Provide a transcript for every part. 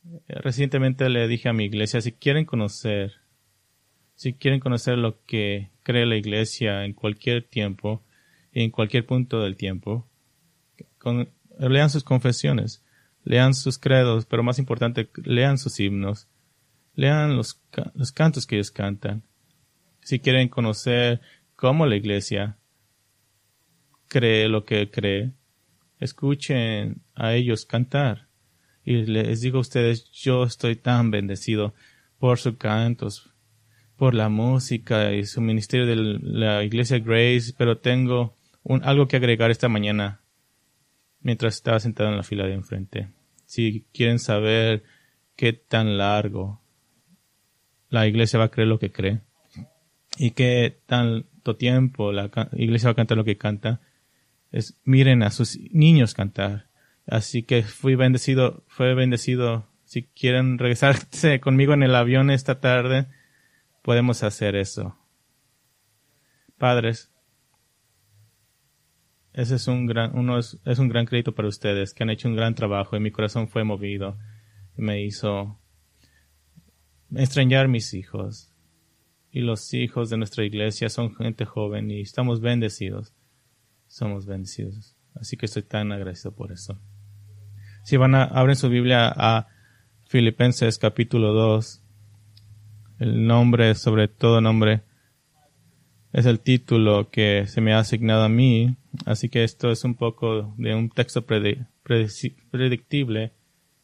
Recientemente le dije a mi iglesia, si quieren conocer lo que cree la iglesia en cualquier tiempo y en cualquier punto del tiempo, lean sus confesiones, lean sus credos, pero más importante, lean sus himnos, lean los cantos que ellos cantan. Si quieren conocer cómo la iglesia cree lo que cree, escuchen a ellos cantar. Y les digo a ustedes, yo estoy tan bendecido por sus cantos, por la música y su ministerio de la iglesia Grace, pero tengo algo que agregar esta mañana mientras estaba sentado en la fila de enfrente. Si quieren saber qué tan largo la iglesia va a creer lo que cree y qué tanto tiempo la iglesia va a cantar lo que canta, miren a sus niños cantar. Así que fue bendecido. Si quieren regresarse conmigo en el avión esta tarde, podemos hacer eso. Padres, ese es un gran crédito para ustedes, que han hecho un gran trabajo y mi corazón fue movido. Me hizo extrañar mis hijos. Y los hijos de nuestra iglesia son gente joven y estamos bendecidos. Somos bendecidos. Así que estoy tan agradecido por eso. Si abren su Biblia a Filipenses capítulo 2, el nombre sobre todo nombre es el título que se me ha asignado a mí, así que esto es un poco de un texto predictible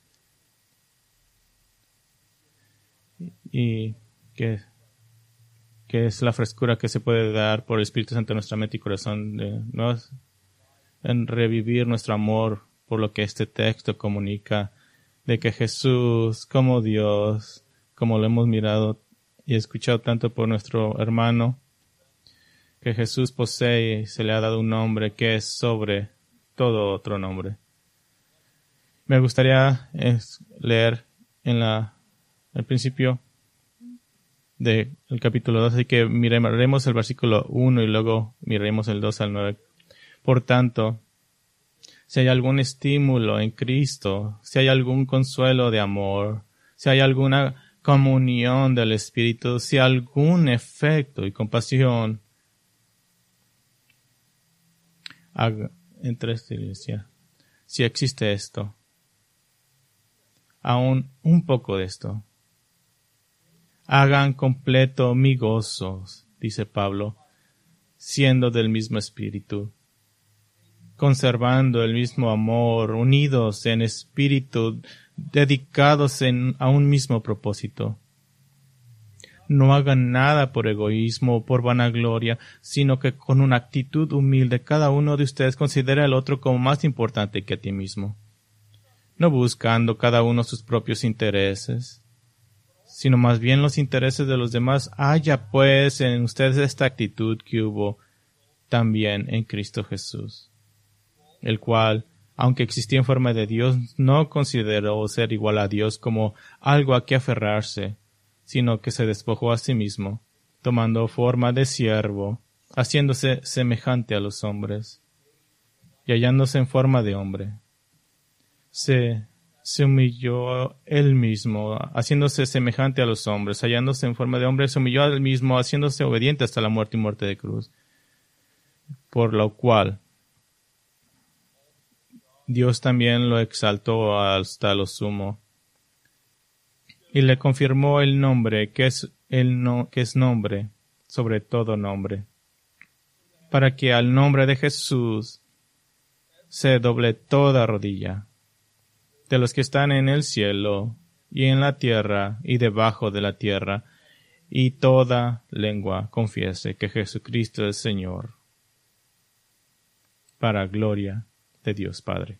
y que es la frescura que se puede dar por el Espíritu Santo en nuestra mente y corazón, en revivir nuestro amor por lo que este texto comunica, de que Jesús, como Dios, como lo hemos mirado y escuchado tanto por nuestro hermano, que Jesús posee y se le ha dado un nombre que es sobre todo otro nombre. Me gustaría leer el principio del capítulo 2, así que miraremos el versículo 1 y luego miraremos el 2 al 9. Por tanto, si hay algún estímulo en Cristo, si hay algún consuelo de amor, si hay alguna comunión del Espíritu, si hay algún efecto y compasión entre esta iglesia, si existe esto, aún un poco de esto, hagan completo mi gozo, dice Pablo, siendo del mismo espíritu, conservando el mismo amor, unidos en espíritu, dedicados a un mismo propósito. No hagan nada por egoísmo o por vanagloria, sino que con una actitud humilde cada uno de ustedes considere al otro como más importante que a ti mismo, no buscando cada uno sus propios intereses, sino más bien los intereses de los demás. Haya pues en ustedes esta actitud que hubo también en Cristo Jesús, el cual, aunque existía en forma de Dios, no consideró ser igual a Dios como algo a que aferrarse, sino que se despojó a sí mismo, tomando forma de siervo, haciéndose semejante a los hombres, y hallándose en forma de hombre. Se humilló él mismo, haciéndose semejante a los hombres, hallándose en forma de hombre, se humilló a él mismo, haciéndose obediente hasta la muerte y muerte de cruz. Por lo cual Dios también lo exaltó hasta lo sumo, y le confirmó el nombre que es nombre sobre todo nombre, para que al nombre de Jesús se doble toda rodilla, de los que están en el cielo y en la tierra y debajo de la tierra, y toda lengua confiese que Jesucristo es Señor, para gloria de Dios Padre.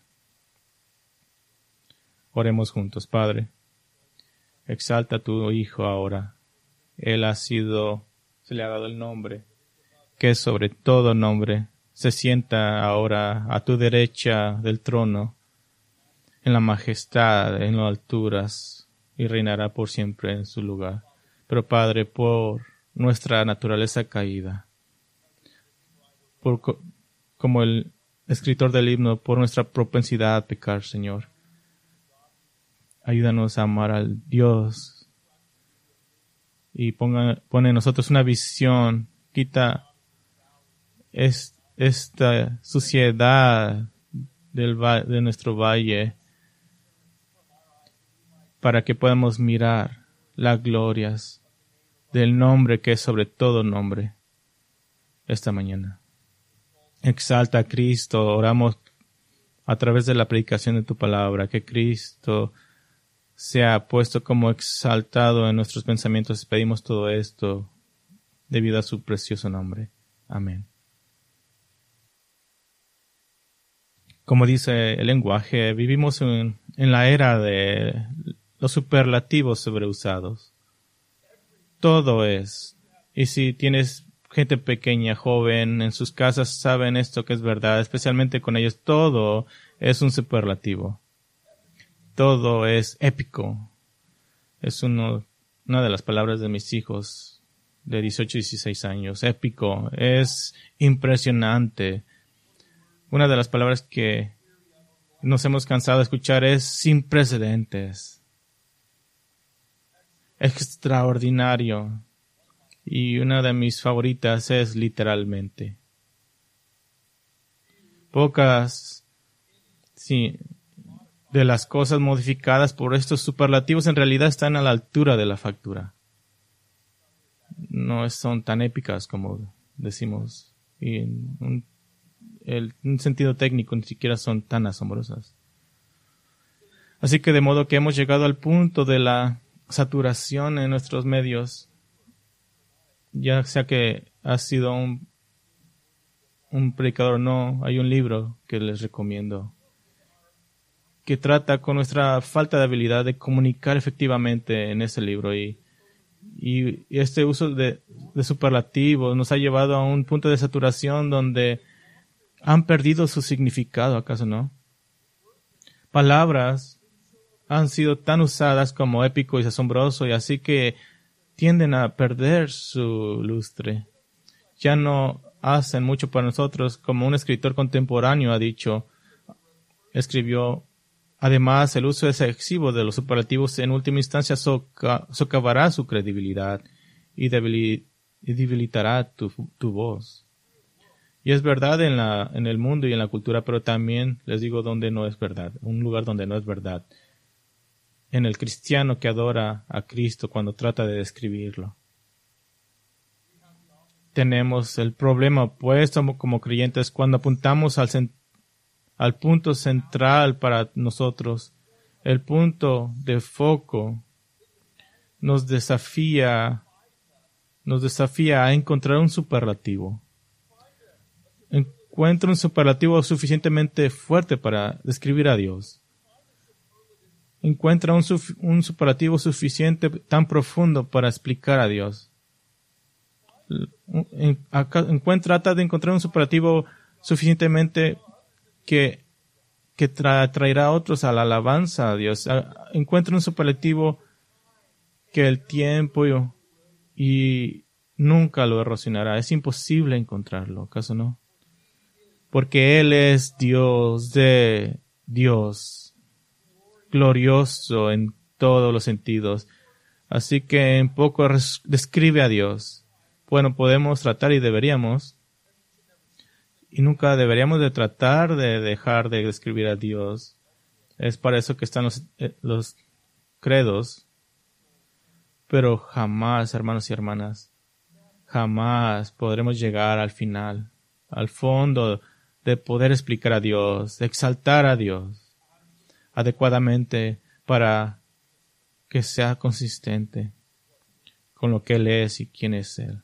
Oremos juntos. Padre, exalta a tu Hijo ahora. Él se le ha dado el nombre, que es sobre todo nombre. Se sienta ahora a tu derecha del trono, en la majestad, en las alturas, y reinará por siempre en su lugar. Pero Padre, por nuestra naturaleza caída, como el escritor del himno, por nuestra propensidad a pecar, Señor, Ayúdanos a amar al Dios y pone en nosotros una visión. Quita esta suciedad de nuestro valle para que podamos mirar las glorias del nombre que es sobre todo nombre esta mañana. Exalta a Cristo. Oramos a través de la predicación de tu palabra, que Cristo sea puesto como exaltado en nuestros pensamientos. Pedimos todo esto debido a su precioso nombre. Amén. Como dice el lenguaje, vivimos en la era de los superlativos sobreusados. Todo es. Y si tienes gente pequeña, joven, en sus casas saben esto que es verdad, especialmente con ellos, todo es un superlativo. Todo es épico. Es una de las palabras de mis hijos de 18 y 16 años. Épico. Es impresionante. Una de las palabras que nos hemos cansado de escuchar es sin precedentes. Extraordinario. Y una de mis favoritas es literalmente. Pocas de las cosas modificadas por estos superlativos en realidad están a la altura de la factura. No son tan épicas como decimos. Y en un sentido técnico ni siquiera son tan asombrosas. Así que de modo que hemos llegado al punto de la saturación en nuestros medios, ya sea que has sido un predicador o no, hay un libro que les recomiendo que trata con nuestra falta de habilidad de comunicar efectivamente en ese libro y este uso de superlativos nos ha llevado a un punto de saturación donde han perdido su significado, ¿acaso no? Palabras han sido tan usadas como épico y asombroso y así que tienden a perder su lustre. Ya no hacen mucho para nosotros, como un escritor contemporáneo ha dicho, escribió. Además, el uso excesivo de los superlativos en última instancia socavará su credibilidad y debilitará tu voz. Y es verdad en el mundo y en la cultura, pero también les digo donde no es verdad, un lugar donde no es verdad. En el cristiano que adora a Cristo cuando trata de describirlo. Tenemos el problema opuesto como creyentes cuando apuntamos al punto central para nosotros. El punto de foco nos desafía a encontrar un superlativo. Encuentra un superlativo suficientemente fuerte para describir a Dios. Encuentra un superlativo suficiente, tan profundo para explicar a Dios. Trata de encontrar un superlativo suficientemente que traerá a otros a la alabanza a Dios. Encuentra un superlativo que el tiempo y nunca lo erosionará. Es imposible encontrarlo, ¿acaso no? Porque Él es Dios de Dios, glorioso en todos los sentidos. Así que en poco describe a Dios. Bueno, podemos tratar y deberíamos. Y nunca deberíamos de tratar de dejar de describir a Dios. Es para eso que están los credos. Pero jamás, hermanos y hermanas, jamás podremos llegar al final, al fondo de poder explicar a Dios, de exaltar a Dios adecuadamente para que sea consistente con lo que Él es y quién es Él.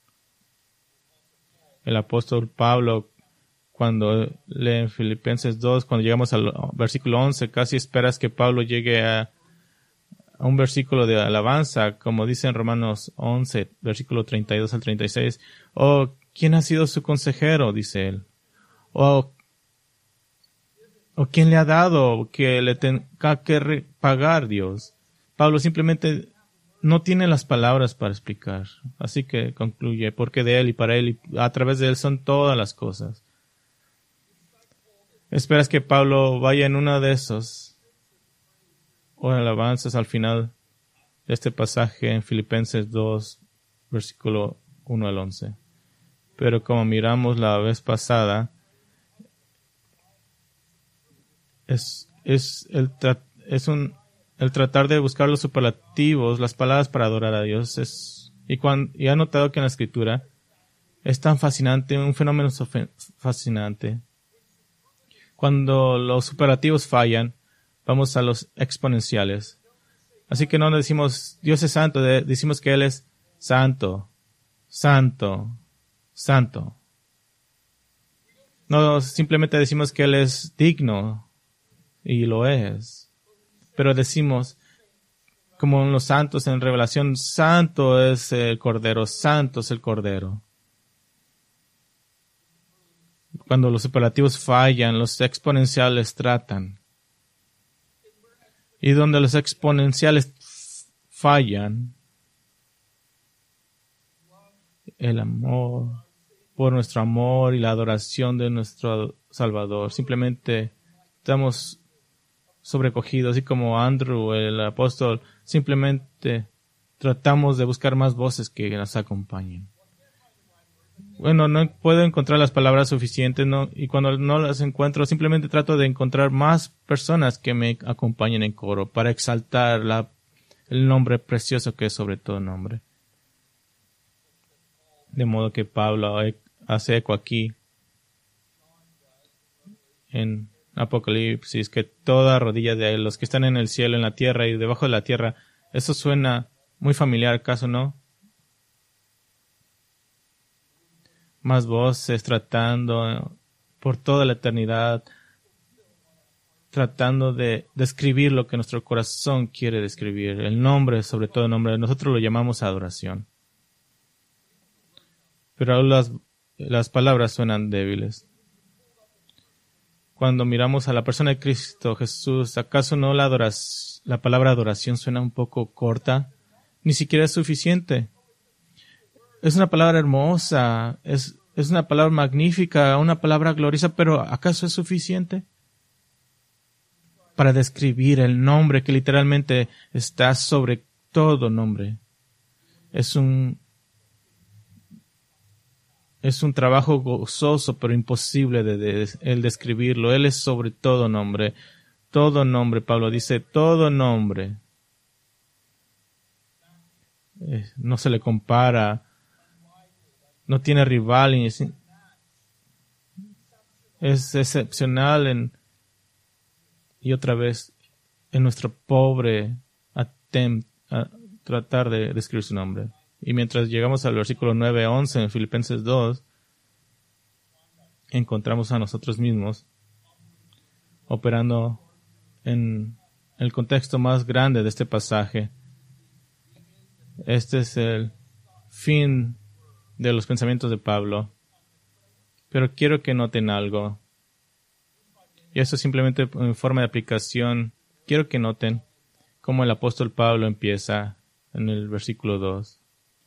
El apóstol Pablo, cuando lee en Filipenses 2, cuando llegamos al versículo 11, casi esperas que Pablo llegue a un versículo de alabanza, como dice en Romanos 11, versículo 32 al 36. Oh, ¿quién ha sido su consejero? Dice él. O ¿quién le ha dado que le tenga que pagar Dios? Pablo simplemente no tiene las palabras para explicar. Así que concluye, porque de Él y para Él y a través de Él son todas las cosas. Esperas que Pablo vaya en uno de esos o alabanzas al final de este pasaje en Filipenses 2, versículo 1 al 11. Pero como miramos la vez pasada, el tratar de buscar los superlativos, las palabras para adorar a Dios. Y ha notado que en la Escritura es tan fascinante, un fenómeno fascinante. Cuando los superlativos fallan, vamos a los exponenciales. Así que no decimos Dios es santo, decimos que Él es santo, santo, santo. No simplemente decimos que Él es digno, y lo es. Pero decimos, como en los santos en Revelación, santo es el Cordero, santo es el Cordero. Cuando los superlativos fallan, los exponenciales tratan. Y donde los exponenciales fallan, el amor, por nuestro amor y la adoración de nuestro Salvador, simplemente estamos sobrecogidos, así como Andrew, el apóstol, simplemente tratamos de buscar más voces que nos acompañen. Bueno, no puedo encontrar las palabras suficientes, y cuando no las encuentro, simplemente trato de encontrar más personas que me acompañen en coro para exaltar el nombre precioso que es sobre todo nombre. De modo que Pablo hace eco aquí en Apocalipsis, que toda rodilla de los que están en el cielo, en la tierra y debajo de la tierra, eso suena muy familiar, ¿acaso no? Más voces tratando por toda la eternidad, tratando de describir lo que nuestro corazón quiere describir, el nombre, sobre todo nombre, nosotros lo llamamos adoración. Pero las palabras suenan débiles. Cuando miramos a la persona de Cristo Jesús, ¿acaso no la palabra adoración suena un poco corta? Ni siquiera es suficiente. Es una palabra hermosa, es una palabra magnífica, una palabra gloriosa, pero ¿acaso es suficiente para describir el nombre que literalmente está sobre todo nombre? Es un trabajo gozoso, pero imposible el describirlo. Él es sobre todo nombre. Todo nombre, Pablo dice, todo nombre. No se le compara. No tiene rival. Es excepcional y otra vez en nuestro pobre attempt a tratar de describir su nombre. Y mientras llegamos al versículo 9-11 en Filipenses 2, encontramos a nosotros mismos operando en el contexto más grande de este pasaje. Este es el fin de los pensamientos de Pablo. Pero quiero que noten algo. Y esto simplemente en forma de aplicación. Quiero que noten cómo el apóstol Pablo empieza en el versículo 2.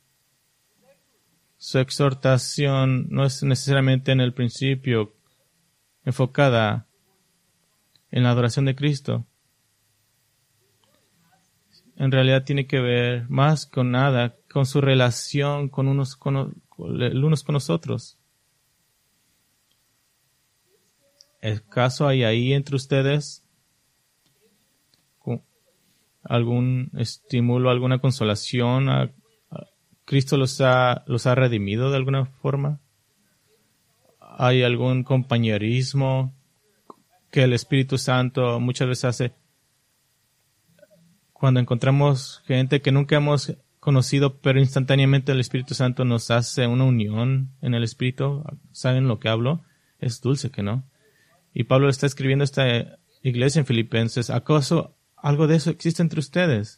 Su exhortación no es necesariamente en el principio enfocada en la adoración de Cristo. En realidad tiene que ver más con nada, con su relación con unos con nosotros. ¿Acaso hay ahí entre ustedes algún estímulo, alguna consolación? ¿Cristo los ha redimido de alguna forma? ¿Hay algún compañerismo que el Espíritu Santo muchas veces hace cuando encontramos gente que nunca hemos conocido, pero instantáneamente el Espíritu Santo nos hace una unión en el Espíritu? ¿Saben lo que hablo? Es dulce, ¿que no? Y Pablo está escribiendo a esta iglesia en Filipenses. ¿Acaso algo de eso existe entre ustedes?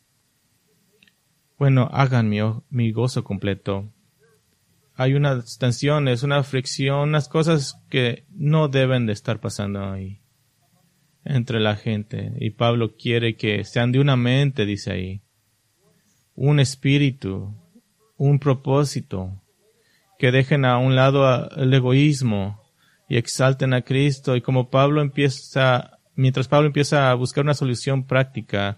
Bueno, hagan mi gozo completo. Hay unas tensiones, una fricción, unas cosas que no deben de estar pasando ahí entre la gente. Y Pablo quiere que sean de una mente, dice ahí. Un espíritu, un propósito. Que dejen a un lado el egoísmo y exalten a Cristo. Y como Pablo empieza mientras Pablo empieza a buscar una solución práctica,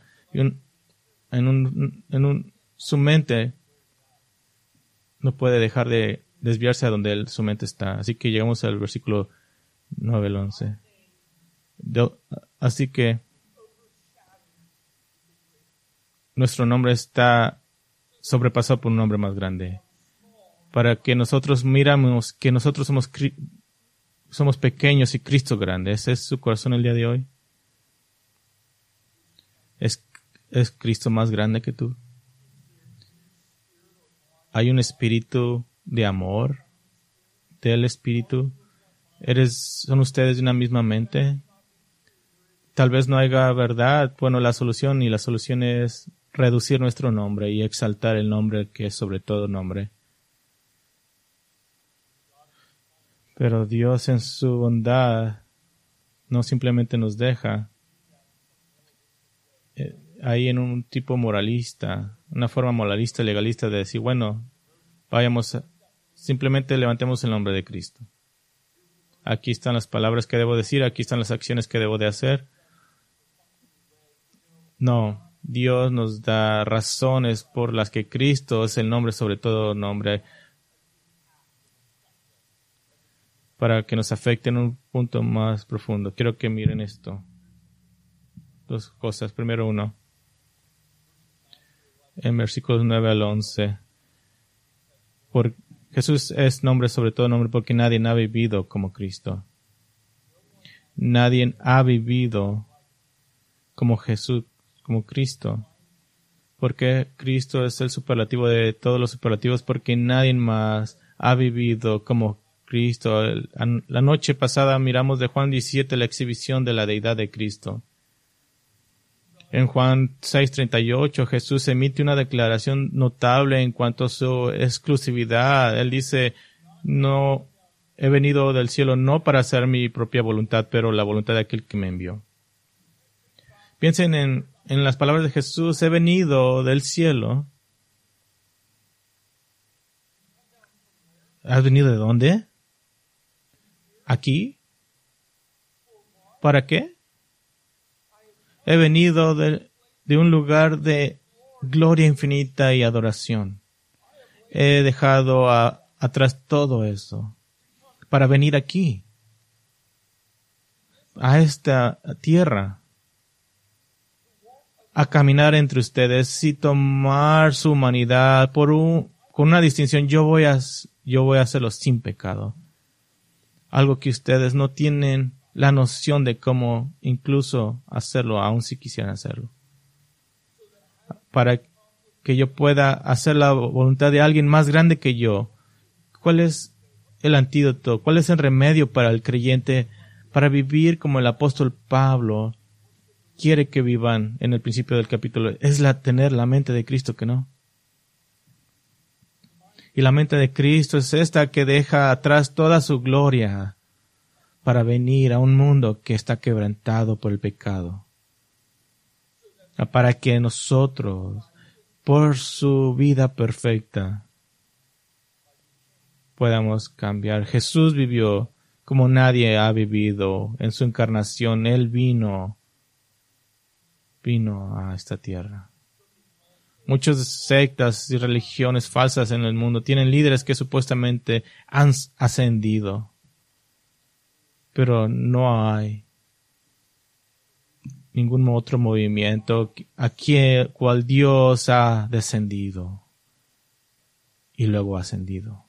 su mente no puede dejar de desviarse a donde su mente está. Así que llegamos al versículo 9 al 11. Así que nuestro nombre está sobrepasado por un nombre más grande. Para que nosotros miramos que nosotros somos pequeños y Cristo grande. ¿Ese es su corazón el día de hoy? ¿Es Cristo más grande que tú? ¿Hay un espíritu de amor del espíritu? ¿Son ustedes de una misma mente? Tal vez no haya verdad. Bueno, la solución es reducir nuestro nombre y exaltar el nombre que es sobre todo nombre. Pero Dios en su bondad no simplemente nos deja ahí en un tipo moralista, una forma moralista, legalista de decir, bueno, simplemente levantemos el nombre de Cristo. Aquí están las palabras que debo decir, aquí están las acciones que debo de hacer. No, Dios nos da razones por las que Cristo es el nombre sobre todo nombre, para que nos afecte en un punto más profundo. Quiero que miren esto. Dos cosas. Primero uno. En versículos 9 al 11. Jesús es nombre sobre todo nombre porque nadie ha vivido como Cristo. Nadie ha vivido como Jesús, como Cristo. Porque Cristo es el superlativo de todos los superlativos, porque nadie más ha vivido como Cristo. La noche pasada miramos de Juan 17 la exhibición de la deidad de Cristo. En Juan 6:38 Jesús emite una declaración notable en cuanto a su exclusividad. Él dice, no he venido del cielo no para hacer mi propia voluntad, pero la voluntad de aquel que me envió. Piensen en las palabras de Jesús, he venido del cielo. ¿Has venido de dónde? ¿Aquí? ¿Para qué? He venido de un lugar de gloria infinita y adoración. He dejado atrás todo eso para venir aquí, a esta tierra, a caminar entre ustedes y tomar su humanidad con una distinción. Yo voy a hacerlo sin pecado. Algo que ustedes no tienen la noción de cómo incluso hacerlo, aun si quisieran hacerlo. Para que yo pueda hacer la voluntad de alguien más grande que yo. ¿Cuál es el antídoto? ¿Cuál es el remedio para el creyente para vivir como el apóstol Pablo quiere que vivan en el principio del capítulo? Es tener la mente de Cristo, que no. Y la mente de Cristo es esta que deja atrás toda su gloria para venir a un mundo que está quebrantado por el pecado. Para que nosotros, por su vida perfecta, podamos cambiar. Jesús vivió como nadie ha vivido en su encarnación. Él vino a esta tierra. Muchas sectas y religiones falsas en el mundo tienen líderes que supuestamente han ascendido, pero no hay ningún otro movimiento cual Dios ha descendido y luego ascendido.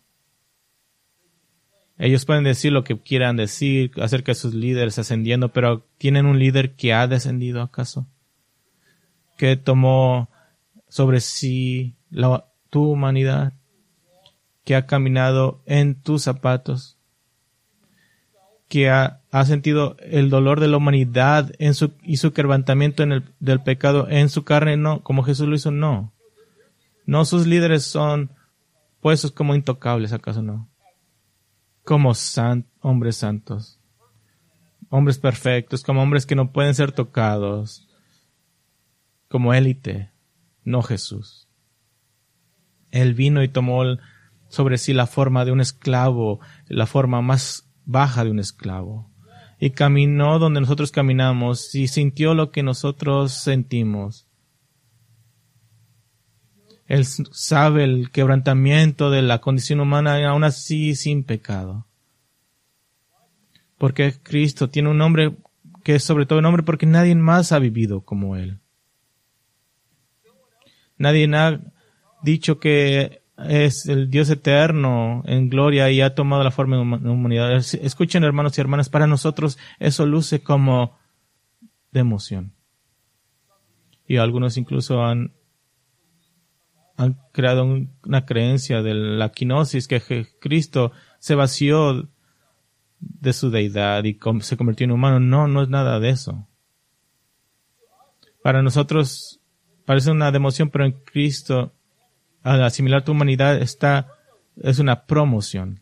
Ellos pueden decir lo que quieran decir acerca de sus líderes ascendiendo, pero ¿tienen un líder que ha descendido acaso? Que tomó sobre sí tu humanidad, que ha caminado en tus zapatos, que ha sentido el dolor de la humanidad y su quebrantamiento del pecado en su carne, no, como Jesús lo hizo, no. No, sus líderes son puestos como intocables, ¿acaso no? Como hombres santos, hombres perfectos, como hombres que no pueden ser tocados, como élite, no Jesús. Él vino y tomó sobre sí la forma de un esclavo, la forma más baja de un esclavo, y caminó donde nosotros caminamos y sintió lo que nosotros sentimos. Él sabe el quebrantamiento de la condición humana y aún así sin pecado. Porque Cristo tiene un nombre que es sobre todo un nombre porque nadie más ha vivido como Él. Nadie ha dicho que es el Dios eterno en gloria y ha tomado la forma de humanidad. Escuchen, hermanos y hermanas, para nosotros eso luce como de emoción. Y algunos incluso han creado una creencia de la quinosis, que Cristo se vació de su deidad y se convirtió en humano. No, no es nada de eso. Para nosotros parece una democión, pero en Cristo, al asimilar tu humanidad, es una promoción.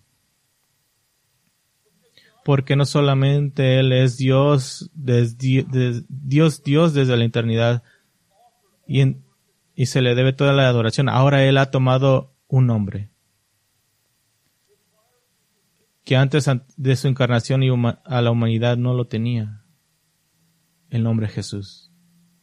Porque no solamente Él es Dios, Dios desde la eternidad, y se le debe toda la adoración. Ahora Él ha tomado un nombre que antes de su encarnación a la humanidad no lo tenía. El nombre Jesús.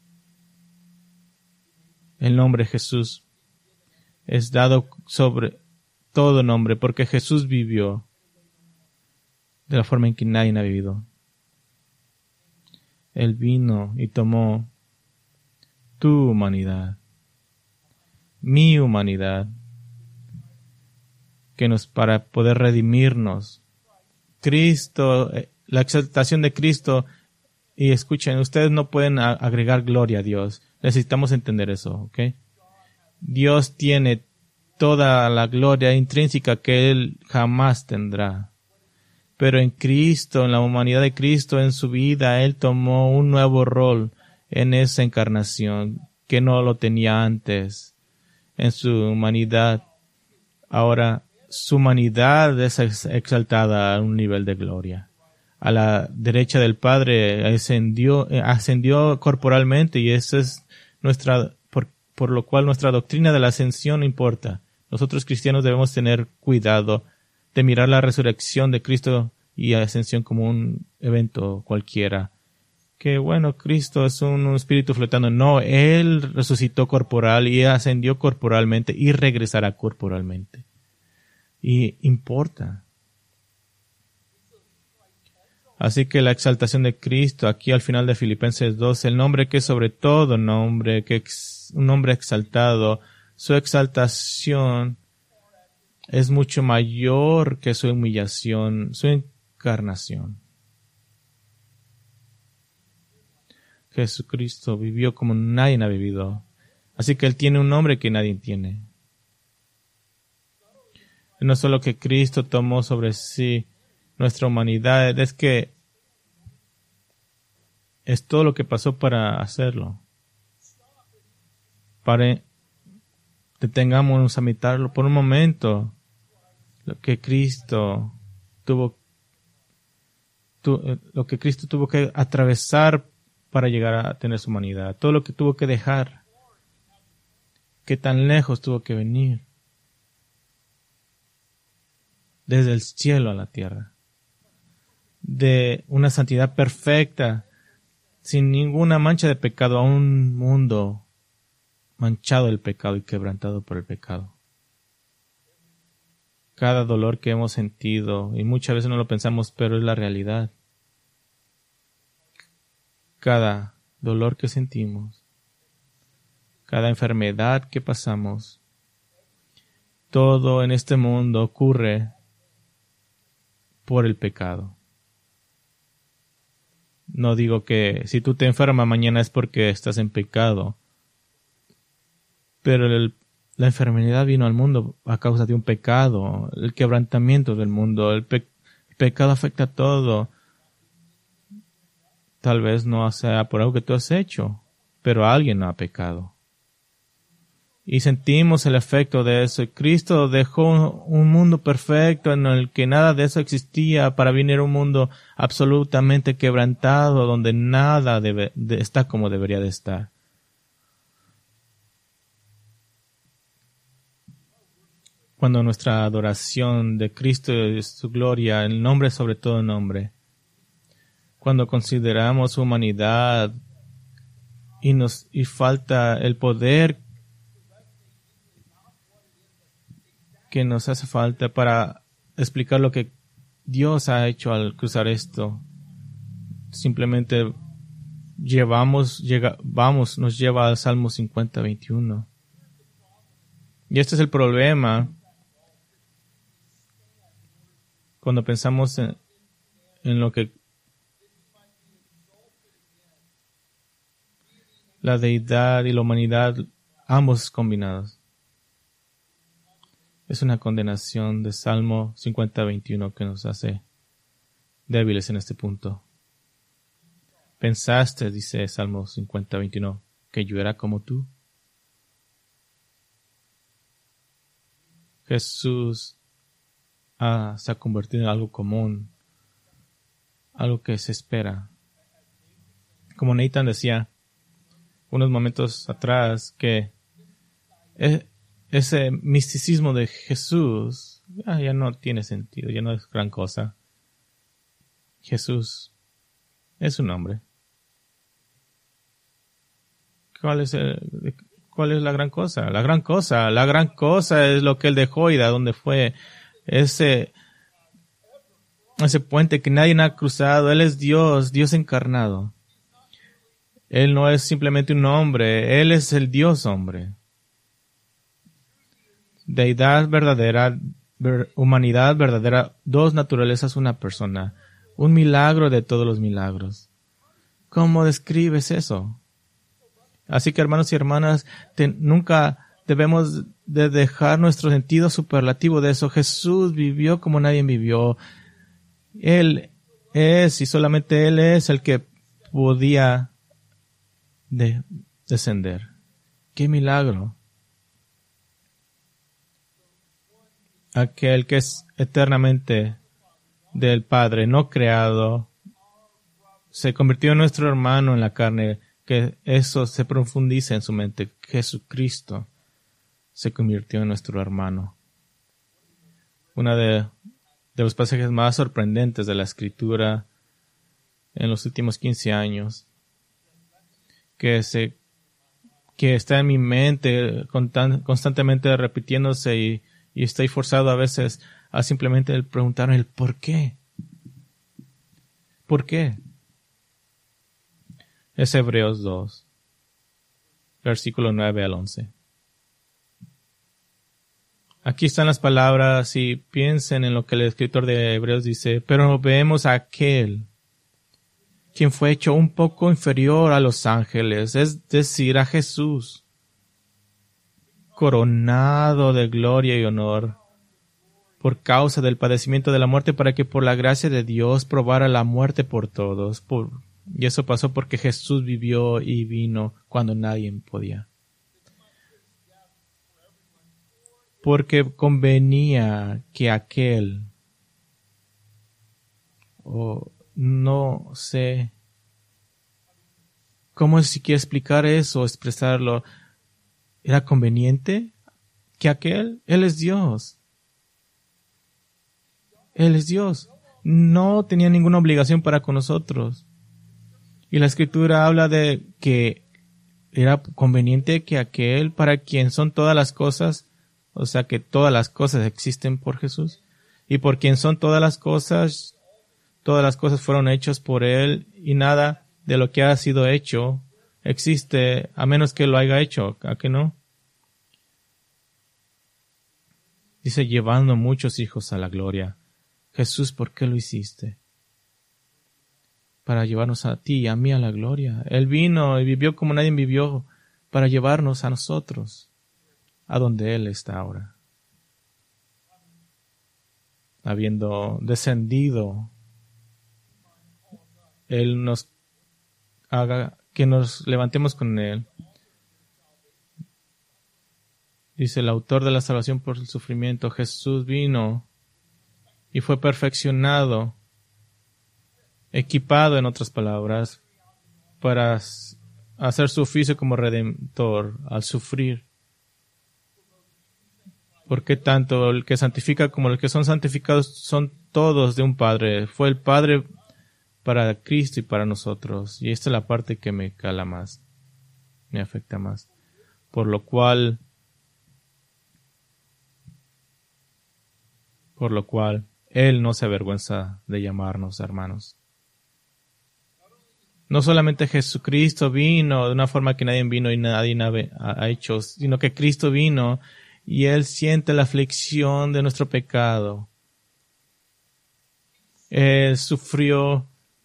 El nombre Jesús es dado sobre todo nombre porque Jesús vivió de la forma en que nadie ha vivido. Él vino y tomó tu humanidad, mi humanidad, para poder redimirnos. Cristo, la exaltación de Cristo, y escuchen, ustedes no pueden agregar gloria a Dios. Necesitamos entender eso, ¿ok? Dios tiene toda la gloria intrínseca que Él jamás tendrá. Pero en Cristo, en la humanidad de Cristo, en su vida, Él tomó un nuevo rol en esa encarnación que no lo tenía antes. En su humanidad, ahora su humanidad es exaltada a un nivel de gloria. A la derecha del Padre ascendió corporalmente, y eso es por lo cual nuestra doctrina de la ascensión importa. Nosotros cristianos debemos tener cuidado de mirar la resurrección de Cristo y ascensión como un evento cualquiera. Que bueno, Cristo es un espíritu flotando. No, Él resucitó corporal y ascendió corporalmente y regresará corporalmente. Y importa. Así que la exaltación de Cristo, aquí al final de Filipenses 2, el nombre que es sobre todo nombre, un nombre exaltado, su exaltación es mucho mayor que su humillación, su encarnación. Jesucristo vivió como nadie ha vivido. Así que Él tiene un nombre que nadie tiene. No solo que Cristo tomó sobre sí nuestra humanidad, es que es todo lo que pasó para hacerlo. Detengámonos a meditarlo por un momento. Lo que Cristo tuvo que atravesar para llegar a tener su humanidad. Todo lo que tuvo que dejar. Qué tan lejos tuvo que venir. Desde el cielo a la tierra. De una santidad perfecta, sin ninguna mancha de pecado, a un mundo manchado del pecado y quebrantado por el pecado. Cada dolor que hemos sentido, y muchas veces no lo pensamos, pero es la realidad. Cada dolor que sentimos, cada enfermedad que pasamos, todo en este mundo ocurre por el pecado. No digo que si tú te enfermas mañana es porque estás en pecado, pero la enfermedad vino al mundo a causa de un pecado, el quebrantamiento del mundo, el pecado afecta a todo. Tal vez no sea por algo que tú has hecho, pero alguien ha pecado. Y sentimos el efecto de eso. Y Cristo dejó un mundo perfecto en el que nada de eso existía para venir a un mundo absolutamente quebrantado, donde nada está como debería de estar. Cuando nuestra adoración de Cristo y su gloria, el nombre sobre todo nombre, cuando consideramos su humanidad y falta el poder que nos hace falta para explicar lo que Dios ha hecho al cruzar esto. Simplemente nos lleva al Salmo 50, 21. Y este es el problema cuando pensamos en lo que la deidad y la humanidad, ambos combinados. Es una condenación de Salmo 50, 21 que nos hace débiles en este punto. ¿Pensaste, dice Salmo 50, 21, que yo era como tú? Jesús se ha convertido en algo común, algo que se espera. Como Nathan decía unos momentos atrás, que ese misticismo de Jesús ya no tiene sentido, ya no es gran cosa. Jesús es un hombre. ¿Cuál es la gran cosa? La gran cosa es lo que Él dejó y de dónde fue. Ese puente que nadie ha cruzado. Él es Dios, Dios encarnado. Él no es simplemente un hombre, Él es el Dios hombre. Deidad verdadera, humanidad verdadera, dos naturalezas, una persona. Un milagro de todos los milagros. ¿Cómo describes eso? Así que, hermanos y hermanas, nunca debemos de dejar nuestro sentido superlativo de eso. Jesús vivió como nadie vivió. Él es, y solamente Él es el que podía descender. ¡Qué milagro! Aquel que es eternamente del Padre, no creado, se convirtió en nuestro hermano en la carne. Que eso se profundice en su mente. Jesucristo se convirtió en nuestro hermano. Uno de los pasajes más sorprendentes de la Escritura en los últimos 15 años, que está en mi mente constantemente repitiéndose y estoy forzado a veces a simplemente preguntarme el ¿por qué? ¿Por qué? Es Hebreos 2, versículo 9 al 11. Aquí están las palabras y piensen en lo que el escritor de Hebreos dice. Pero vemos a aquel quien fue hecho un poco inferior a los ángeles, es decir, a Jesús, coronado de gloria y honor por causa del padecimiento de la muerte, para que por la gracia de Dios probara la muerte por todos. Y eso pasó porque Jesús vivió y vino cuando nadie podía. Porque convenía que aquel, no sé cómo siquiera explicar eso, expresarlo, era conveniente que aquel, Él es Dios. Él es Dios. No tenía ninguna obligación para con nosotros. Y la Escritura habla de que era conveniente que aquel para quien son todas las cosas, o sea que todas las cosas existen por Jesús, y por quien son todas las cosas fueron hechas por Él, y nada de lo que ha sido hecho existe a menos que lo haya hecho, ¿a qué no? Dice, llevando muchos hijos a la gloria. Jesús, ¿por qué lo hiciste? Para llevarnos a ti y a mí a la gloria. Él vino y vivió como nadie vivió para llevarnos a nosotros a donde Él está ahora. Habiendo descendido, Él nos haga que nos levantemos con Él. Dice el autor de la salvación por el sufrimiento, Jesús vino y fue perfeccionado, equipado en otras palabras, para hacer su oficio como redentor al sufrir. Porque tanto el que santifica como los que son santificados son todos de un Padre. Fue el Padre para Cristo y para nosotros. Y esta es la parte que me cala más, me afecta más. Por lo cual, Él no se avergüenza de llamarnos hermanos. No solamente Jesucristo vino de una forma que nadie vino y nadie ha hecho, sino que Cristo vino y Él siente la aflicción de nuestro pecado. Él sufrió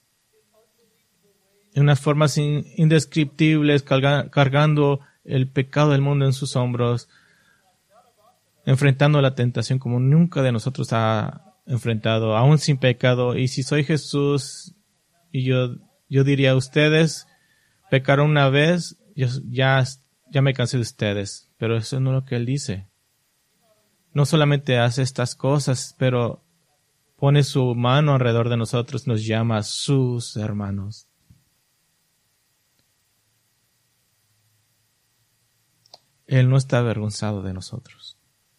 en unas formas indescriptibles, cargando el pecado del mundo en sus hombros, enfrentando la tentación como nunca de nosotros ha enfrentado, aún sin pecado. Y si soy Jesús, y yo diría, ustedes pecaron una vez, ya me cansé de ustedes. Pero eso no es lo que Él dice. No solamente hace estas cosas, pero pone su mano alrededor de nosotros, nos llama sus hermanos. Él no está avergonzado de nosotros.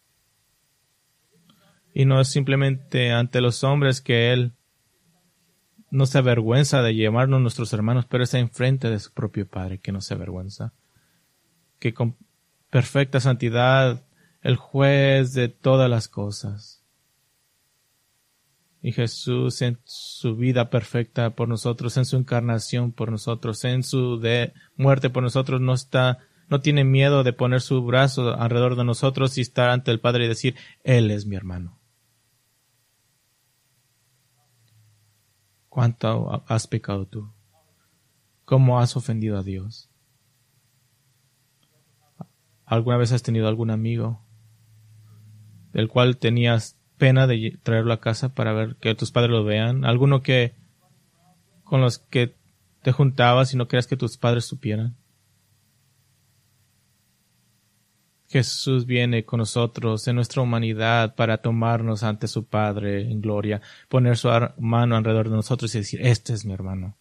Y no es simplemente ante los hombres que Él no se avergüenza de llamarnos nuestros hermanos, pero es enfrente de su propio Padre que no se avergüenza. Que con perfecta santidad, el juez de todas las cosas. Y Jesús en su vida perfecta por nosotros, en su encarnación por nosotros, en su muerte por nosotros, no tiene miedo de poner su brazo alrededor de nosotros y estar ante el Padre y decir, Él es mi hermano. ¿Cuánto has pecado tú? ¿Cómo has ofendido a Dios? ¿Alguna vez has tenido algún amigo del cual tenías pena de traerlo a casa para ver que tus padres lo vean? ¿Alguno con los que te juntabas y no querías que tus padres supieran? Jesús viene con nosotros en nuestra humanidad para tomarnos ante su Padre en gloria, poner su mano alrededor de nosotros y decir, este es mi hermano.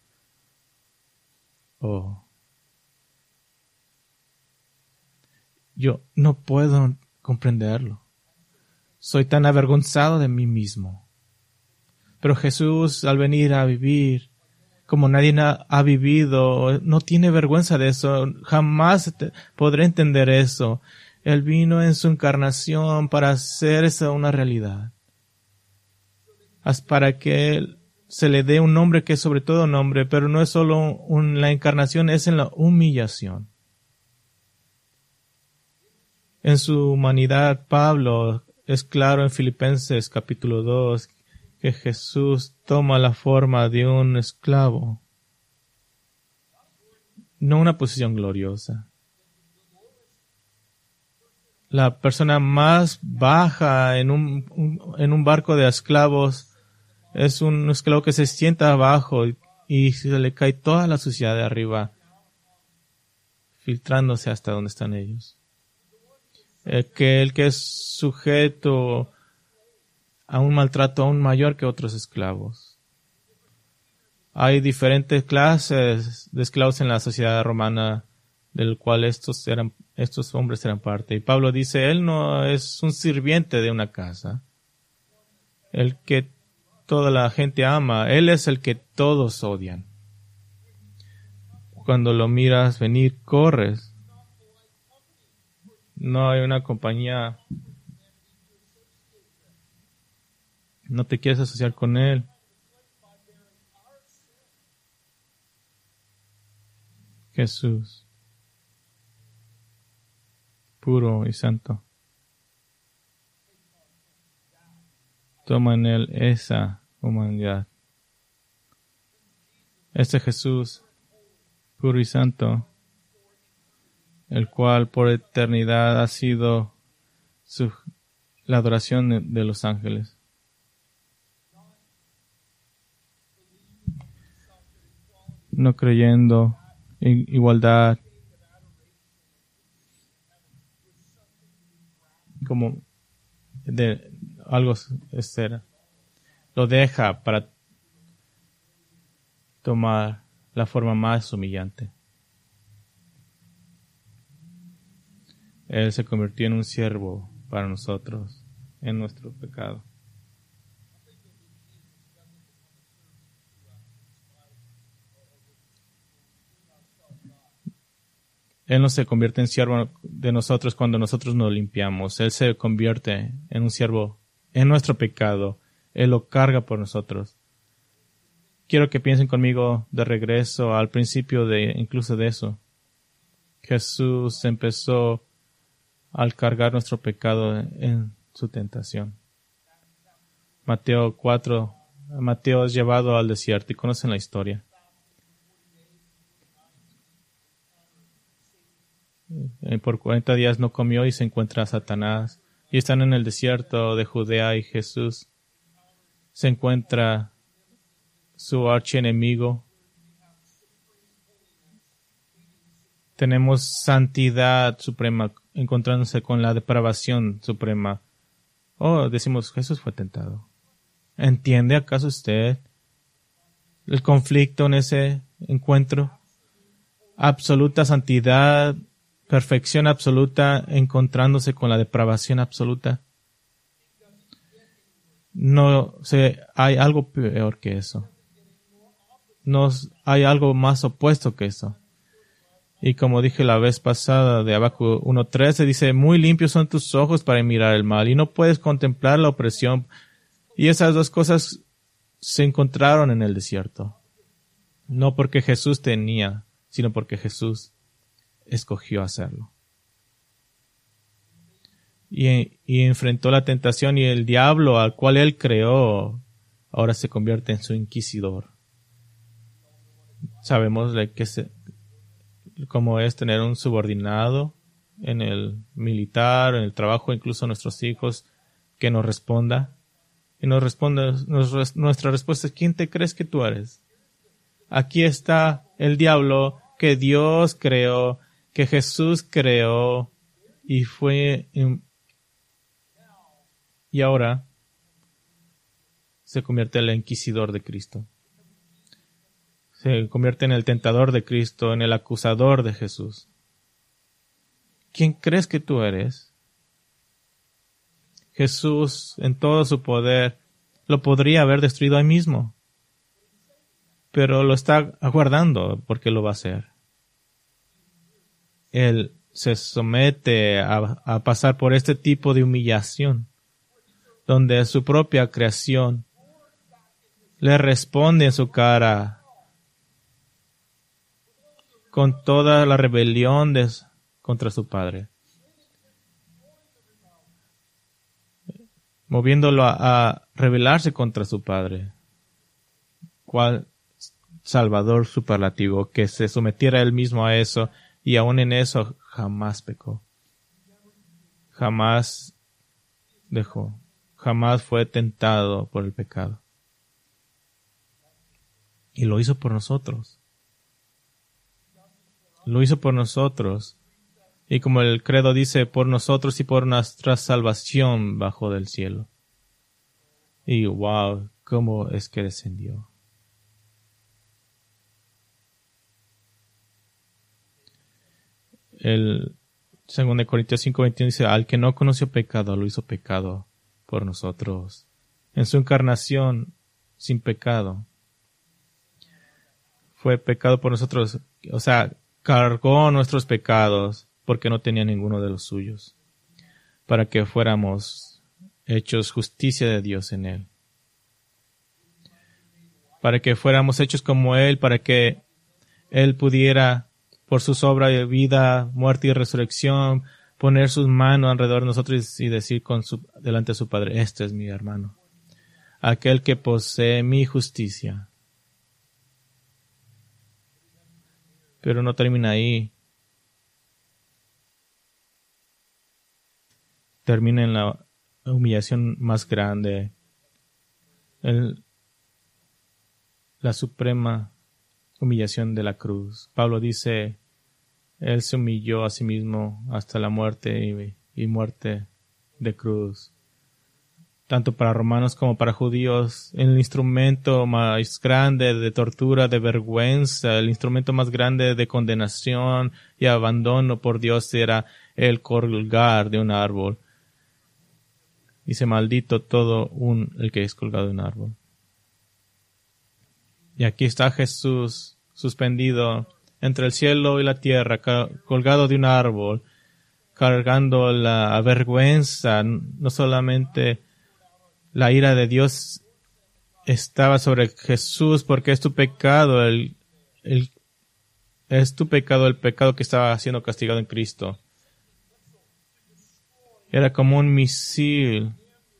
Oh. Yo no puedo comprenderlo. Soy tan avergonzado de mí mismo. Pero Jesús, al venir a vivir como nadie ha vivido, no tiene vergüenza de eso. Jamás podré entender eso. Él vino en su encarnación para hacer eso una realidad. Para que se le dé un nombre que es sobre todo nombre, pero no es solo la encarnación, es en la humillación. En su humanidad, Pablo es claro en Filipenses capítulo 2 que Jesús toma la forma de un esclavo, no una posición gloriosa. La persona más baja en un barco de esclavos es un esclavo que se sienta abajo y se le cae toda la suciedad de arriba, filtrándose hasta donde están ellos. El que es sujeto a un maltrato aún mayor que otros esclavos. Hay diferentes clases de esclavos en la sociedad romana, del cual estos hombres eran parte. Y Pablo dice, él no es un sirviente de una casa, el que toda la gente ama, él es el que todos odian. Cuando lo miras venir, corres. No hay una compañía, no te quieres asociar con él. Jesús, puro y santo, toma en él esa humanidad. Este Jesús, puro y santo, el cual por eternidad ha sido la adoración de los ángeles. No creyendo en igualdad, como de algo lo deja para tomar la forma más humillante. Él se convirtió en un siervo para nosotros, en nuestro pecado. Él no se convierte en siervo de nosotros cuando nosotros nos limpiamos. Él se convierte en un siervo en nuestro pecado. Él lo carga por nosotros. Quiero que piensen conmigo de regreso al principio incluso de eso. Jesús empezó al cargar nuestro pecado en su tentación. Mateo 4, Mateo es llevado al desierto y conocen la historia. Por 40 días no comió y se encuentra a Satanás. Y están en el desierto de Judea y Jesús se encuentra su archienemigo. Tenemos santidad suprema encontrándose con la depravación suprema. Oh, decimos, Jesús fue tentado. ¿Entiende acaso usted el conflicto en ese encuentro? Absoluta santidad, perfección absoluta, encontrándose con la depravación absoluta. No sé, hay algo peor que eso. No hay algo más opuesto que eso. Y como dije la vez pasada de Habacuc 1:13, dice, muy limpios son tus ojos para mirar el mal y no puedes contemplar la opresión. Y esas dos cosas se encontraron en el desierto. No porque Jesús tenía, sino porque Jesús escogió hacerlo. Y enfrentó la tentación y el diablo al cual él creó, ahora se convierte en su inquisidor. Sabemos cómo es tener un subordinado en el militar, en el trabajo, incluso nuestros hijos, que nos responda. Y nuestra respuesta es, ¿quién te crees que tú eres? Aquí está el diablo que Dios creó, que Jesús creó, y ahora se convierte en el inquisidor de Cristo. Se convierte en el tentador de Cristo, en el acusador de Jesús. ¿Quién crees que tú eres? Jesús, en todo su poder, lo podría haber destruido ahí mismo. Pero lo está aguardando porque lo va a hacer. Él se somete a pasar por este tipo de humillación, donde su propia creación le responde en su cara con toda la rebelión contra su Padre, moviéndolo a rebelarse contra su Padre. ¿Cuál Salvador superlativo que se sometiera él mismo a eso y aún en eso jamás pecó? Jamás dejó. Jamás fue tentado por el pecado. Y lo hizo por nosotros. Lo hizo por nosotros. Y como el credo dice, por nosotros y por nuestra salvación bajo del cielo. Y wow, cómo es que descendió. El 2 Corintios 5:21 dice, al que no conoció pecado, lo hizo pecado por nosotros. En su encarnación, sin pecado, fue pecado por nosotros. O sea, cargó nuestros pecados porque no tenía ninguno de los suyos, para que fuéramos hechos justicia de Dios en él. Para que fuéramos hechos como él, para que él pudiera, por su obra de vida, muerte y resurrección, poner sus manos alrededor de nosotros y decir delante de su Padre, este es mi hermano, aquel que posee mi justicia. Pero no termina ahí. Termina en la humillación más grande, la suprema humillación de la cruz. Pablo dice, él se humilló a sí mismo hasta la muerte y muerte de cruz. Tanto para romanos como para judíos, el instrumento más grande de tortura, de vergüenza, el instrumento más grande de condenación y abandono por Dios era el colgar de un árbol. Dice, maldito todo el que es colgado de un árbol. Y aquí está Jesús suspendido entre el cielo y la tierra, colgado de un árbol, cargando la vergüenza. No solamente la ira de Dios estaba sobre Jesús porque es tu pecado, es tu pecado el pecado que estaba siendo castigado en Cristo. Era como un misil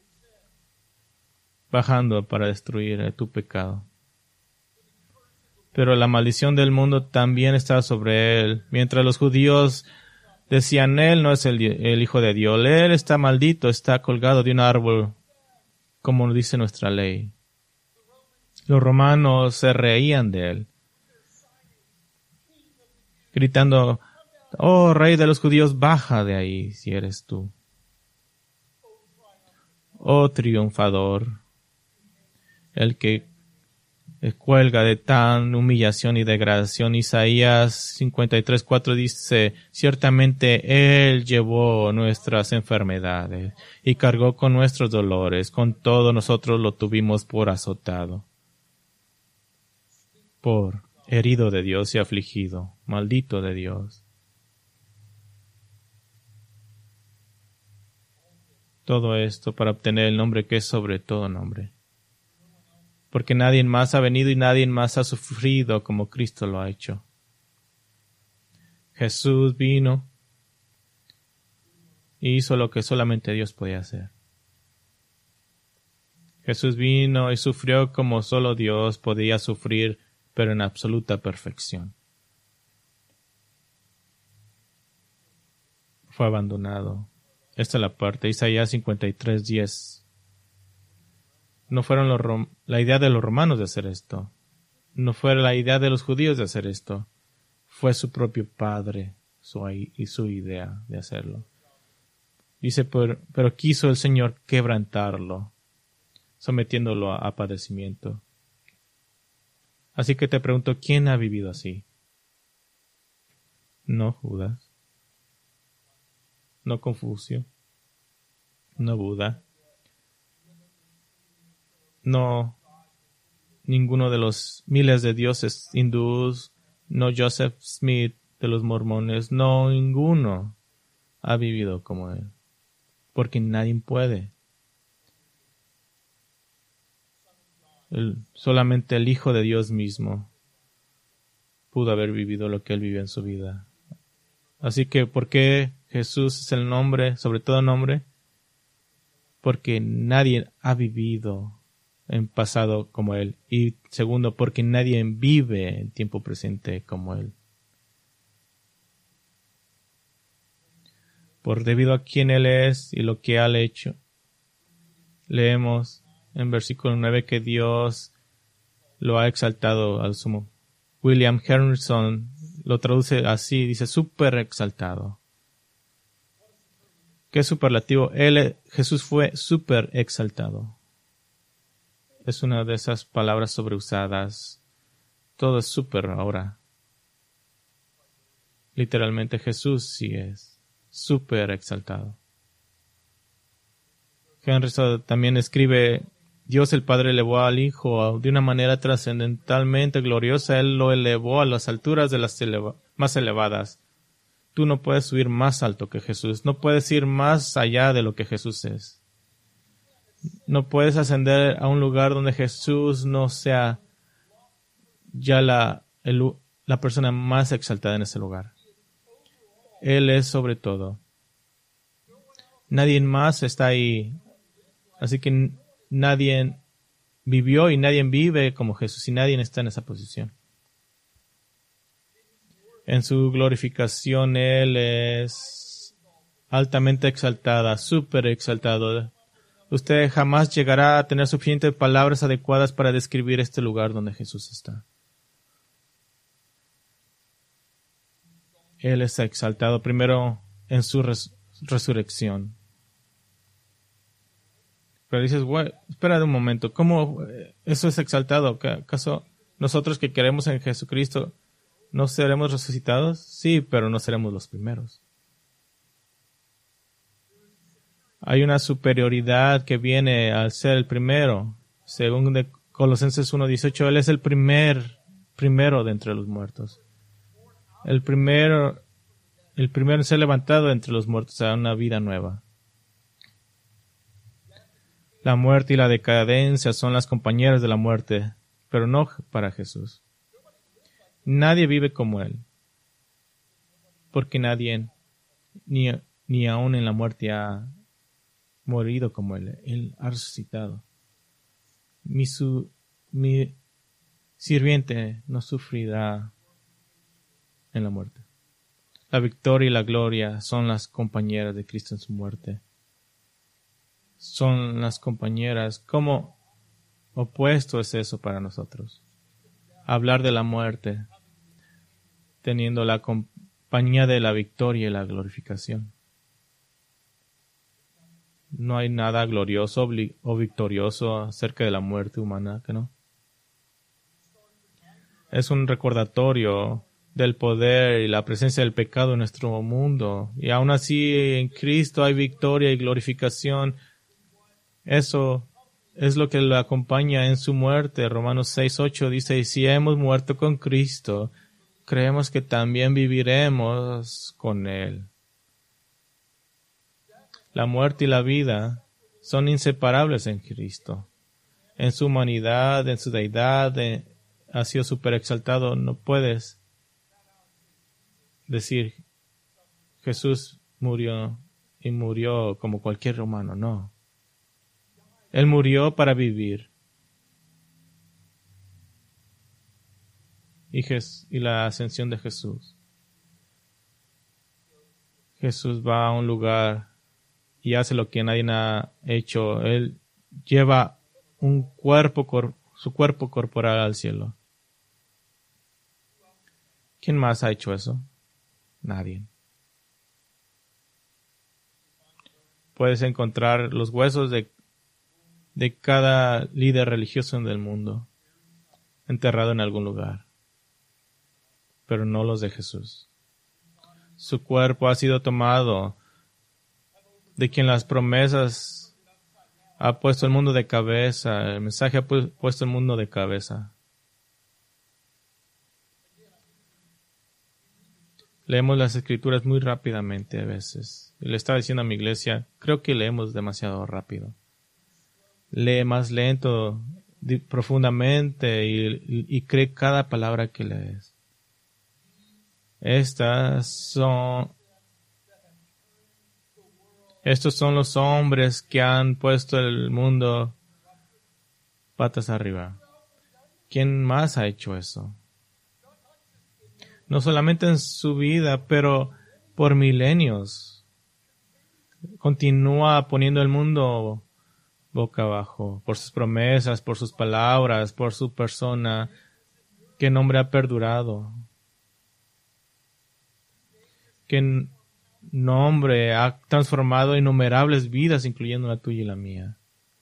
bajando para destruir tu pecado. Pero la maldición del mundo también estaba sobre él. Mientras los judíos decían, él no es el Hijo de Dios, él está maldito, está colgado de un árbol, como dice nuestra ley. Los romanos se reían de él, gritando, oh rey de los judíos, baja de ahí si eres tú. Oh triunfador, el que cuelga de tan humillación y degradación. Isaías 53:4 dice, ciertamente Él llevó nuestras enfermedades y cargó con nuestros dolores, con todo nosotros lo tuvimos por azotado, por herido de Dios y afligido, maldito de Dios. Todo esto para obtener el nombre que es sobre todo nombre. Porque nadie más ha venido y nadie más ha sufrido como Cristo lo ha hecho. Jesús vino y hizo lo que solamente Dios podía hacer. Jesús vino y sufrió como solo Dios podía sufrir, pero en absoluta perfección. Fue abandonado. Esta es la parte, Isaías 53:10. No fueron la idea de los romanos de hacer esto. No fue la idea de los judíos de hacer esto. Fue su propio Padre y su idea de hacerlo. Dice, pero quiso el Señor quebrantarlo, sometiéndolo a padecimiento. Así que te pregunto, ¿quién ha vivido así? No Judas, no Confucio, no Buda, no ninguno de los miles de dioses hindúes, no Joseph Smith de los mormones, no ninguno ha vivido como él, porque nadie puede. Solamente el Hijo de Dios mismo pudo haber vivido lo que él vivió en su vida. Así que, ¿por qué Jesús es el nombre, sobre todo nombre? Porque nadie ha vivido en pasado como él. Y segundo, porque nadie vive en tiempo presente como él. Por debido a quién él es y lo que ha hecho. Leemos en versículo 9 que Dios lo ha exaltado al sumo. William Henderson lo traduce así, dice súper exaltado. ¿Qué superlativo? Jesús fue súper exaltado. Es una de esas palabras sobreusadas. Todo es súper ahora. Literalmente Jesús sí es súper exaltado. Henderson también escribe, Dios el Padre elevó al Hijo de una manera trascendentalmente gloriosa. Él lo elevó a las alturas de las más elevadas. Tú no puedes subir más alto que Jesús. No puedes ir más allá de lo que Jesús es. No puedes ascender a un lugar donde Jesús no sea ya la persona más exaltada en ese lugar. Él es sobre todo. Nadie más está ahí. Así que nadie vivió y nadie vive como Jesús y nadie está en esa posición. En su glorificación Él es altamente exaltada, súper exaltado. Usted jamás llegará a tener suficientes palabras adecuadas para describir este lugar donde Jesús está. Él está exaltado primero en su resurrección. Pero dices, espera un momento, ¿cómo eso es exaltado? ¿Acaso nosotros que queremos en Jesucristo no seremos resucitados? Sí, pero no seremos los primeros. Hay una superioridad que viene al ser el primero. Según de Colosenses 1:18, Él es el primero de entre los muertos. el primero en ser levantado entre los muertos a una vida nueva. La muerte y la decadencia son las compañeras de la muerte, pero no para Jesús. Nadie vive como Él, porque nadie, ni aún en la muerte, ha morido como Él. Él ha resucitado. Mi sirviente no sufrirá en la muerte. La victoria y la gloria son las compañeras de Cristo en su muerte. Son las compañeras. ¿Cómo opuesto es eso para nosotros? Hablar de la muerte, teniendo la compañía de la victoria y la glorificación. No hay nada glorioso o victorioso acerca de la muerte humana, ¿que no? Es un recordatorio del poder y la presencia del pecado en nuestro mundo. Y aún así en Cristo hay victoria y glorificación. Eso es lo que lo acompaña en su muerte. Romanos 6:8 dice, y si hemos muerto con Cristo, creemos que también viviremos con Él. La muerte y la vida son inseparables en Cristo. En su humanidad, en su deidad, ha sido súper exaltado. No puedes decir, Jesús murió y murió como cualquier humano. No. Él murió para vivir. Y la ascensión de Jesús. Jesús va a un lugar y hace lo que nadie ha hecho. Él lleva su cuerpo corporal al cielo. ¿Quién más ha hecho eso? Nadie. Puedes encontrar los huesos de cada líder religioso del mundo enterrado en algún lugar, pero no los de Jesús. Su cuerpo ha sido tomado, de quien las promesas ha puesto el mundo de cabeza, el mensaje ha puesto el mundo de cabeza. Leemos las escrituras muy rápidamente a veces. Y le estaba diciendo a mi iglesia, creo que leemos demasiado rápido. Lee más lento, profundamente y cree cada palabra que lees. Estos son los hombres que han puesto el mundo patas arriba. ¿Quién más ha hecho eso? No solamente en su vida, pero por milenios. Continúa poniendo el mundo boca abajo, por sus promesas, por sus palabras, por su persona. ¿Qué nombre ha perdurado? ¿Qué nombre ha transformado innumerables vidas, incluyendo la tuya y la mía?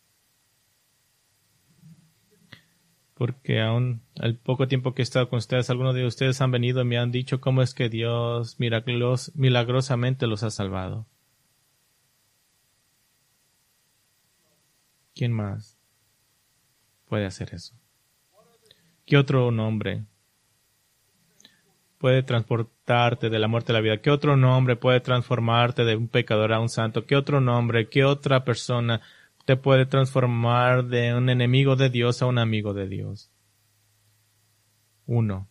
Porque aún al poco tiempo que he estado con ustedes, algunos de ustedes han venido y me han dicho cómo es que Dios milagrosamente los ha salvado. ¿Quién más puede hacer eso? ¿Qué otro nombre puede transportarte de la muerte a la vida? ¿Qué otro nombre puede transformarte de un pecador a un santo? ¿Qué otro nombre, qué otra persona te puede transformar de un enemigo de Dios a un amigo de Dios? Uno.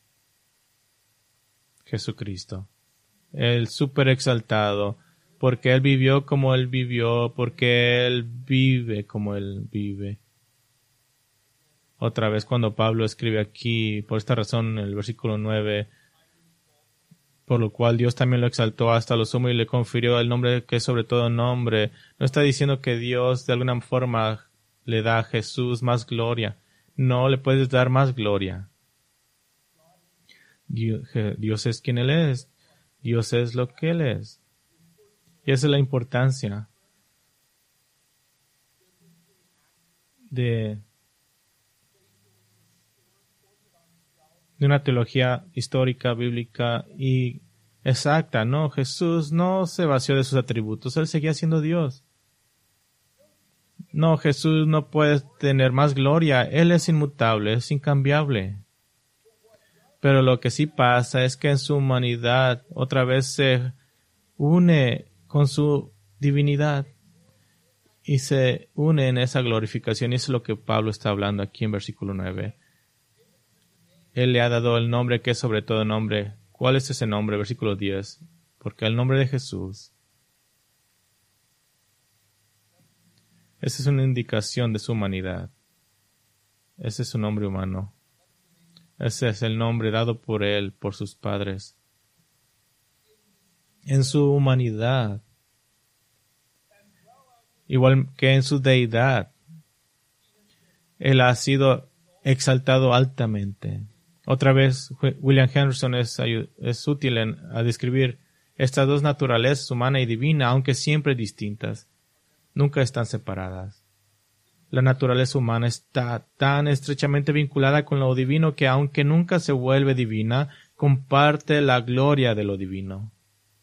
Jesucristo. El súper exaltado. Porque Él vivió como Él vivió. Porque Él vive como Él vive. Otra vez cuando Pablo escribe aquí, por esta razón, en el versículo 9, por lo cual Dios también lo exaltó hasta lo sumo y le confirió el nombre que es sobre todo nombre. No está diciendo que Dios de alguna forma le da a Jesús más gloria. No le puedes dar más gloria. Dios es quien Él es. Dios es lo que Él es. Y esa es la importancia de una teología histórica, bíblica y exacta. No, Jesús no se vació de sus atributos. Él seguía siendo Dios. No, Jesús no puede tener más gloria. Él es inmutable, es incambiable. Pero lo que sí pasa es que en su humanidad otra vez se une con su divinidad y se une en esa glorificación. Y eso es lo que Pablo está hablando aquí en versículo 9. Él le ha dado el nombre que es sobre todo nombre. ¿Cuál es ese nombre? Versículo 10. Porque el nombre de Jesús, esa es una indicación de su humanidad. Ese es su nombre humano. Ese es el nombre dado por él, por sus padres. En su humanidad, igual que en su deidad, él ha sido exaltado altamente. Otra vez, William Henderson es útil a describir estas dos naturalezas, humana y divina, aunque siempre distintas. Nunca están separadas. La naturaleza humana está tan estrechamente vinculada con lo divino que, aunque nunca se vuelve divina, comparte la gloria de lo divino.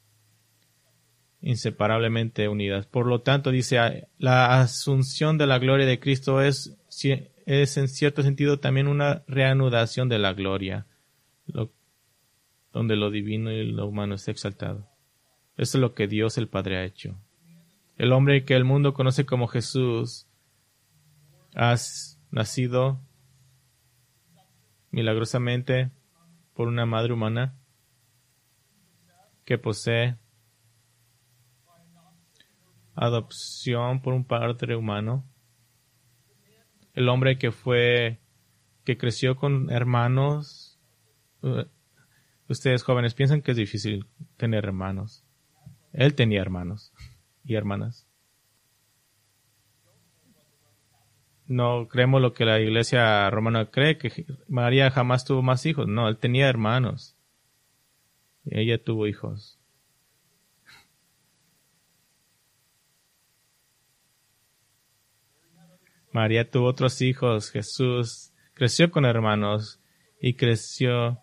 Inseparablemente unidas. Por lo tanto, dice, la asunción de la gloria de Cristo es en cierto sentido también una reanudación de la gloria, donde lo divino y lo humano está exaltado. Eso es lo que Dios el Padre ha hecho. El hombre que el mundo conoce como Jesús ha nacido milagrosamente por una madre humana que posee adopción por un padre humano. El hombre que creció con hermanos. Ustedes jóvenes piensan que es difícil tener hermanos. Él tenía hermanos y hermanas. No creemos lo que la iglesia romana cree, que María jamás tuvo más hijos. No, él tenía hermanos. Y ella tuvo hijos. María tuvo otros hijos. Jesús creció con hermanos y creció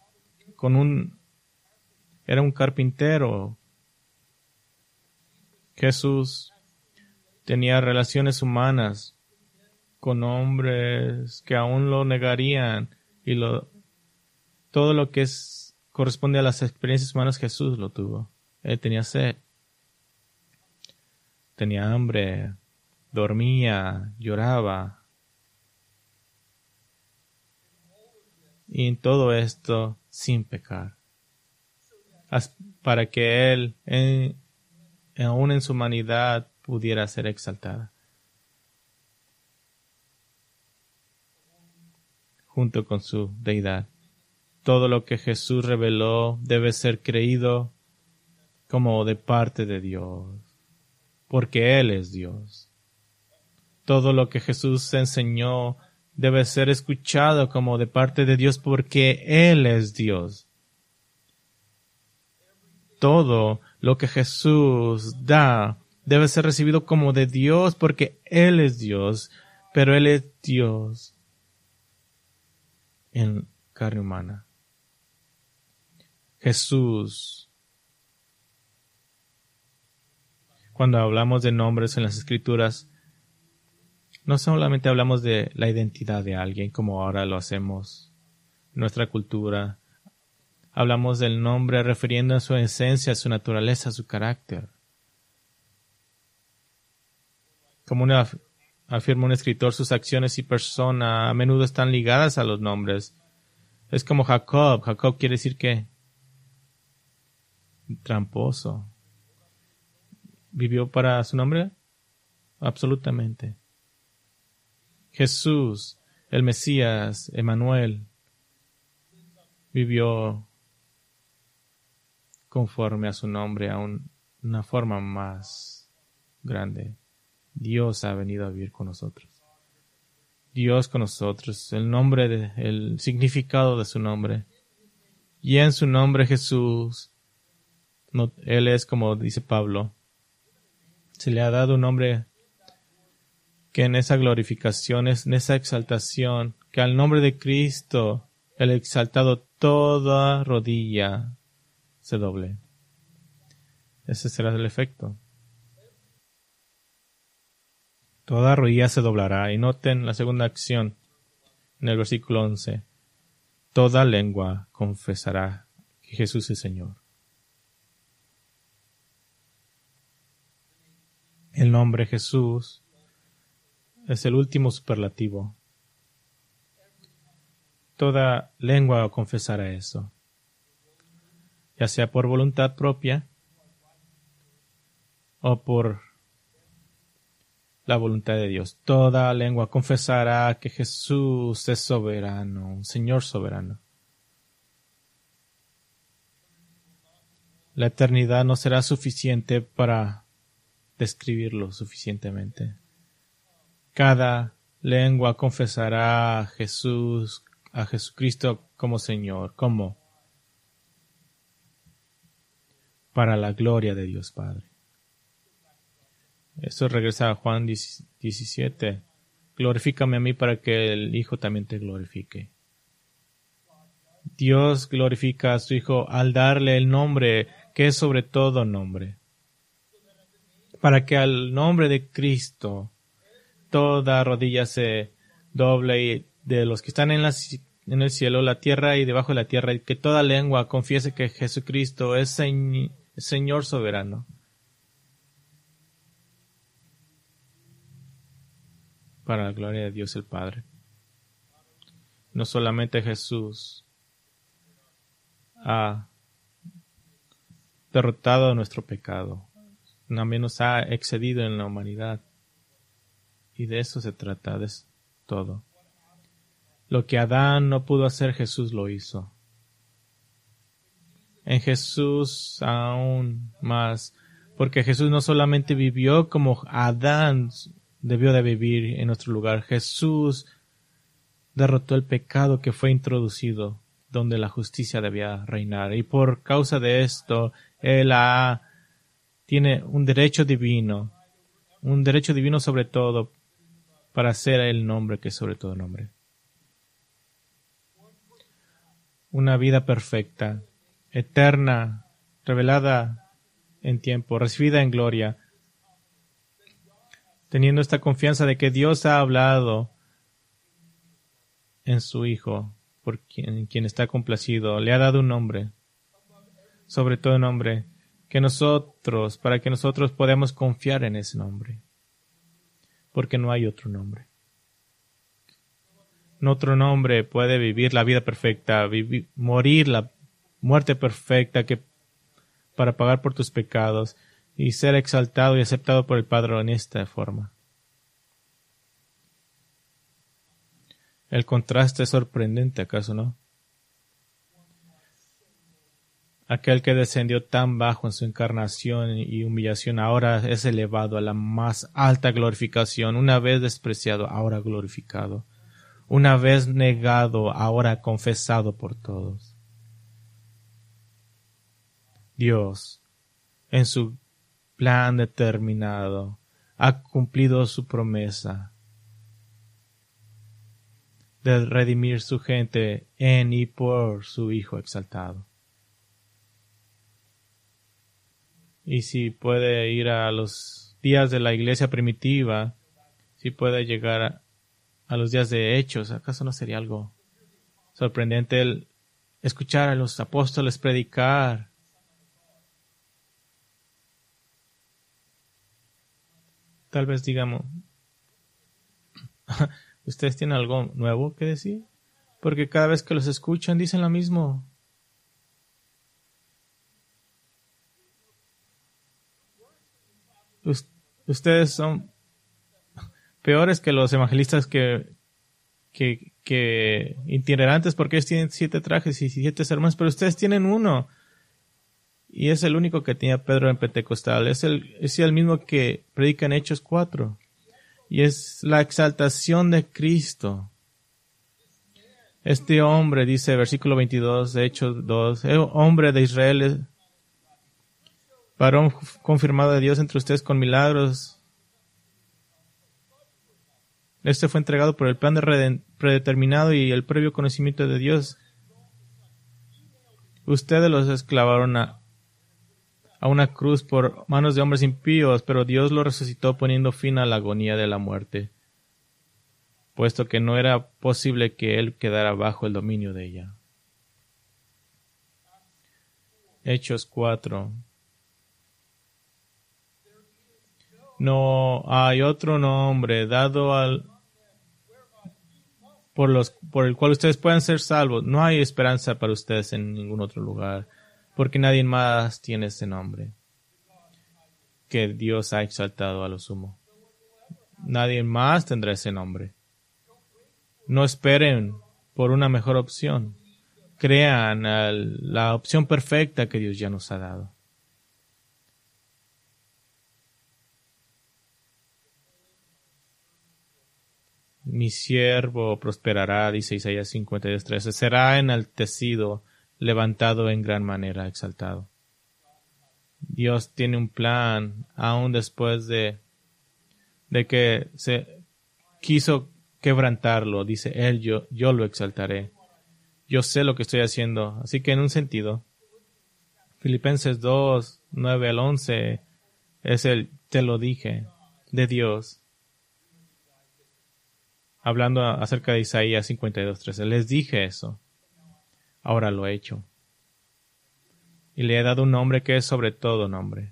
era un carpintero. Jesús tenía relaciones humanas con hombres que aún lo negarían y todo lo que corresponde a las experiencias humanas Jesús lo tuvo. Él tenía sed, tenía hambre, dormía, lloraba. Y en todo esto sin pecar. Para que Él, aún en su humanidad, pudiera ser exaltada. Junto con su deidad. Todo lo que Jesús reveló debe ser creído como de parte de Dios, porque Él es Dios. Todo lo que Jesús enseñó debe ser escuchado como de parte de Dios, porque Él es Dios. Todo lo que Jesús da debe ser recibido como de Dios, porque Él es Dios, pero Él es Dios en carne humana. Jesús. Cuando hablamos de nombres en las Escrituras, no solamente hablamos de la identidad de alguien, como ahora lo hacemos en nuestra cultura. Hablamos del nombre refiriendo a su esencia, a su naturaleza, a su carácter. Como afirma un escritor, sus acciones y persona a menudo están ligadas a los nombres. Es como Jacob. Jacob quiere decir que tramposo. ¿Vivió para su nombre? Absolutamente. Jesús, el Mesías, Emmanuel, vivió conforme a su nombre, a una forma más grande. Dios ha venido a vivir con nosotros. Dios con nosotros, el significado de su nombre. Y en su nombre Jesús, Él es como dice Pablo, se le ha dado un nombre que en esa glorificación, en esa exaltación, que al nombre de Cristo, el exaltado, toda rodilla se doble. Ese será el efecto. Toda rodilla se doblará. Y noten la segunda acción en el versículo 11. toda lengua confesará que Jesús es Señor. El nombre Jesús es el último superlativo. Toda lengua confesará eso, ya sea por voluntad propia o por la voluntad de Dios. Toda lengua confesará que Jesús es soberano, un Señor soberano. La eternidad no será suficiente para describirlo suficientemente. Cada lengua confesará a Jesucristo como Señor, como para la gloria de Dios Padre. Esto regresa a Juan 17. Glorifícame a mí para que el Hijo también te glorifique. Dios glorifica a su Hijo al darle el nombre que es sobre todo nombre, para que al nombre de Cristo toda rodilla se doble y de los que están en el cielo, la tierra y debajo de la tierra, y que toda lengua confiese que Jesucristo es Señor soberano. Para la gloria de Dios el Padre. No solamente Jesús ha derrotado nuestro pecado, también nos ha excedido en la humanidad. Y de eso se trata, de todo. Lo que Adán no pudo hacer, Jesús lo hizo. En Jesús aún más, porque Jesús no solamente vivió como Adán debió de vivir en nuestro lugar. Jesús derrotó el pecado que fue introducido, donde la justicia debía reinar. Y por causa de esto, Él tiene un derecho divino sobre todo, para ser el nombre que es sobre todo nombre. Una vida perfecta, eterna, revelada en tiempo, recibida en gloria, teniendo esta confianza de que Dios ha hablado en su Hijo, por quien está complacido, le ha dado un nombre, sobre todo nombre, para que nosotros podamos confiar en ese nombre, porque no hay otro nombre. No otro nombre puede vivir la vida perfecta, morir la muerte perfecta para pagar por tus pecados y ser exaltado y aceptado por el Padre en esta forma. El contraste es sorprendente, ¿acaso no? Aquel que descendió tan bajo en su encarnación y humillación ahora es elevado a la más alta glorificación, una vez despreciado, ahora glorificado, una vez negado, ahora confesado por todos. Dios, en su plan determinado, ha cumplido su promesa de redimir su gente en y por su Hijo exaltado. Y si puede ir a los días de la iglesia primitiva, si puede llegar a los días de Hechos, ¿acaso no sería algo sorprendente el escuchar a los apóstoles predicar? Tal vez digamos, ¿ustedes tienen algo nuevo que decir? Porque cada vez que los escuchan dicen lo mismo. Ustedes son peores que los evangelistas que itinerantes, porque ellos tienen 7 trajes y 7 sermones, pero ustedes tienen uno. Y es el único que tenía Pedro en Pentecostal. Es el mismo que predica en Hechos 4. Y es la exaltación de Cristo. Este hombre, dice versículo 22 de Hechos 2, hombre de Israel, varón confirmado de Dios entre ustedes con milagros. Este fue entregado por el plan predeterminado y el previo conocimiento de Dios. Ustedes los esclavaron a una cruz por manos de hombres impíos, pero Dios lo resucitó poniendo fin a la agonía de la muerte, puesto que no era posible que él quedara bajo el dominio de ella. Hechos 4. No hay otro nombre dado por el cual ustedes puedan ser salvos. No hay esperanza para ustedes en ningún otro lugar, porque nadie más tiene ese nombre que Dios ha exaltado a lo sumo. Nadie más tendrá ese nombre. No esperen por una mejor opción. Crean la opción perfecta que Dios ya nos ha dado. Mi siervo prosperará, dice Isaías 52:13. Será enaltecido, levantado en gran manera, exaltado. Dios tiene un plan, aún después de que se quiso quebrantarlo. Dice Él, yo lo exaltaré. Yo sé lo que estoy haciendo. Así que en un sentido, Filipenses 2, 9 al 11, es el te lo dije de Dios. Hablando acerca de Isaías 52:13. Les dije eso. Ahora lo he hecho. Y le he dado un nombre que es sobre todo nombre.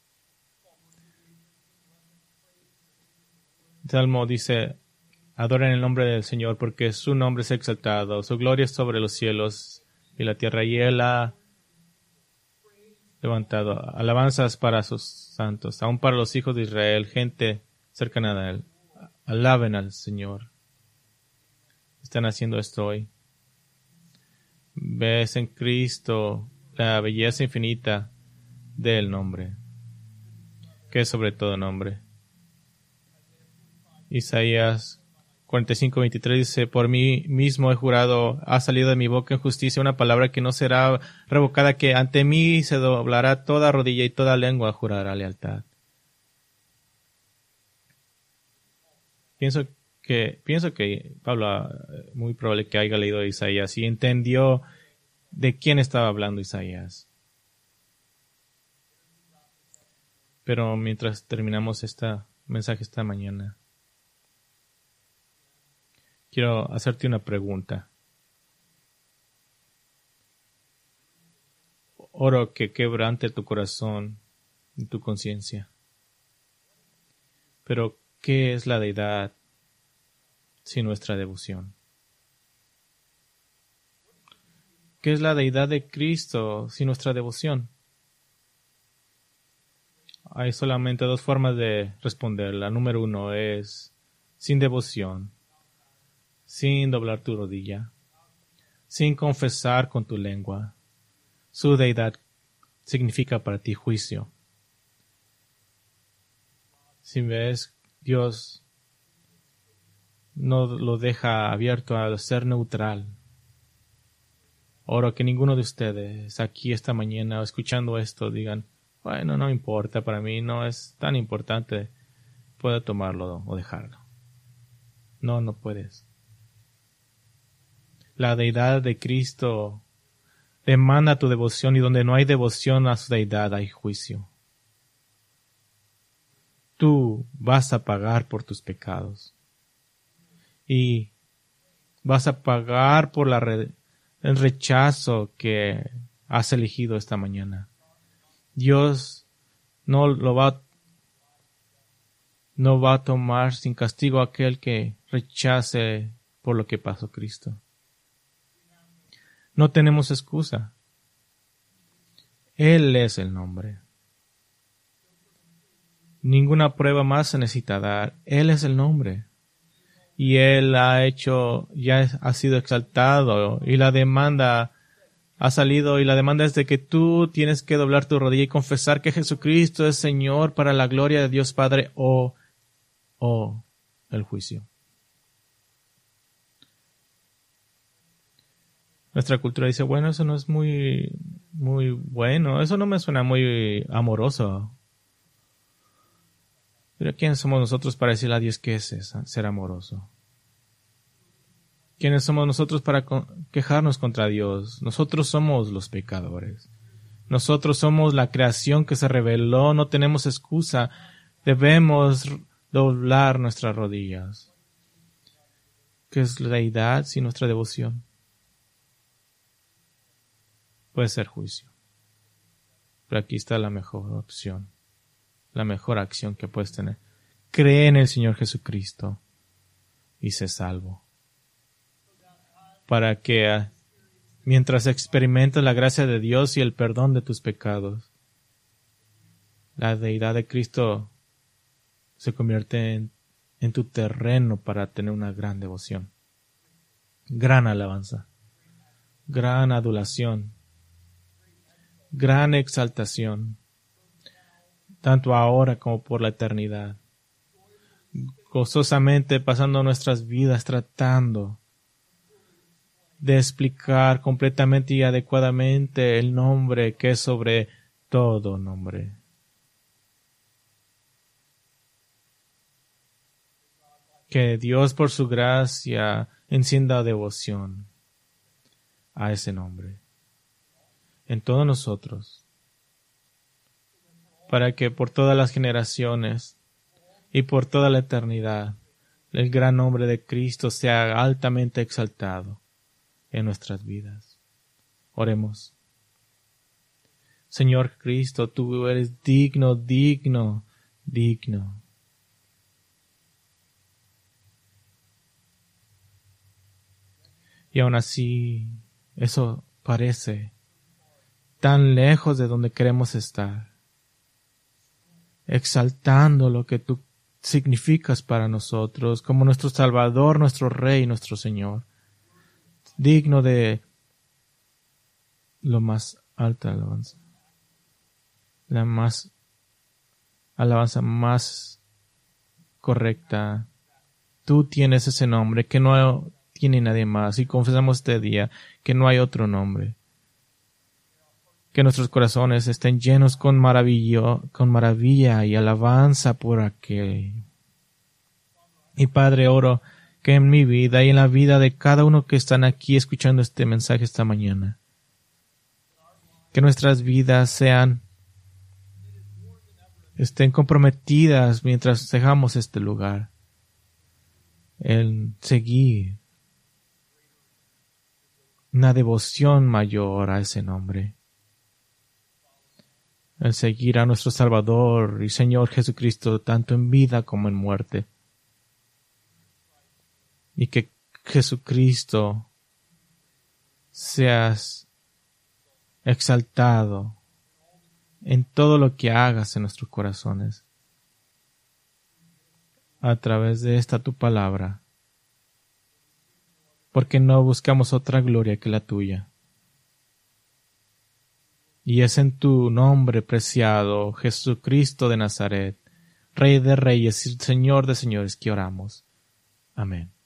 Salmo dice, adoren el nombre del Señor porque su nombre es exaltado, su gloria es sobre los cielos y la tierra, y Él ha levantado alabanzas para sus santos, aún para los hijos de Israel, gente cercana a Él. Alaben al Señor. Están haciendo esto hoy. Ves en Cristo la belleza infinita del nombre, que es sobre todo nombre. Isaías 45:23 dice, por mí mismo he jurado, ha salido de mi boca en justicia una palabra que no será revocada, que ante mí se doblará toda rodilla y toda lengua jurará lealtad. Pienso que Pablo, muy probable que haya leído Isaías y entendió de quién estaba hablando Isaías. Pero mientras terminamos este mensaje esta mañana, quiero hacerte una pregunta. Oro que quebrante tu corazón y tu conciencia. Pero, ¿qué es la deidad sin nuestra devoción? ¿Qué es la deidad de Cristo sin nuestra devoción? Hay solamente dos formas de responder. La número 1 es sin devoción, sin doblar tu rodilla, sin confesar con tu lengua. Su deidad significa para ti juicio. Si ves, Dios no lo deja abierto a ser neutral. Oro que ninguno de ustedes aquí esta mañana escuchando esto digan, bueno, no importa, para mí no es tan importante, puedo tomarlo o dejarlo. No puedes. La deidad de Cristo demanda tu devoción, y donde no hay devoción a su deidad hay juicio. Tú vas a pagar por tus pecados. Y vas a pagar por el rechazo que has elegido esta mañana. Dios no va a tomar sin castigo a aquel que rechace por lo que pasó Cristo. No tenemos excusa. Él es el nombre. Ninguna prueba más se necesita dar. Él es el nombre. Y Él ya ha sido exaltado, y la demanda ha salido, y la demanda es de que tú tienes que doblar tu rodilla y confesar que Jesucristo es Señor para la gloria de Dios Padre o el juicio. Nuestra cultura dice, bueno, eso no es muy bueno, eso no me suena muy amoroso. Pero ¿quiénes somos nosotros para decirle a Dios qué es ser amoroso? ¿Quiénes somos nosotros para quejarnos contra Dios? Nosotros somos los pecadores. Nosotros somos la creación que se rebeló, no tenemos excusa. Debemos doblar nuestras rodillas. ¿Qué es la deidad sin nuestra devoción? Puede ser juicio. Pero aquí está la mejor opción, la mejor acción que puedes tener. Cree en el Señor Jesucristo y sé salvo. Para que mientras experimentas la gracia de Dios y el perdón de tus pecados, la deidad de Cristo se convierte en tu terreno para tener una gran devoción, gran alabanza, gran adulación, gran exaltación, tanto ahora como por la eternidad. Gozosamente pasando nuestras vidas tratando de explicar completamente y adecuadamente el nombre que es sobre todo nombre. Que Dios por su gracia encienda devoción a ese nombre en todos nosotros, para que por todas las generaciones y por toda la eternidad el gran nombre de Cristo sea altamente exaltado en nuestras vidas. Oremos. Señor Cristo, tú eres digno, digno, digno. Y aún así, eso parece tan lejos de donde queremos estar, exaltando lo que tú significas para nosotros como nuestro Salvador, nuestro Rey, nuestro Señor, digno de lo más alta alabanza, alabanza más correcta. Tú tienes ese nombre que no tiene nadie más, y confesamos este día que no hay otro nombre. Que nuestros corazones estén llenos con maravilla y alabanza por aquel. Y Padre, oro que en mi vida y en la vida de cada uno que están aquí escuchando este mensaje esta mañana, que nuestras vidas estén comprometidas mientras dejamos este lugar, en seguir una devoción mayor a ese nombre, el seguir a nuestro Salvador y Señor Jesucristo tanto en vida como en muerte, y que Jesucristo seas exaltado en todo lo que hagas en nuestros corazones a través de esta tu palabra, porque no buscamos otra gloria que la tuya. Y es en tu nombre preciado, Jesucristo de Nazaret, Rey de Reyes y Señor de Señores, que oramos. Amén.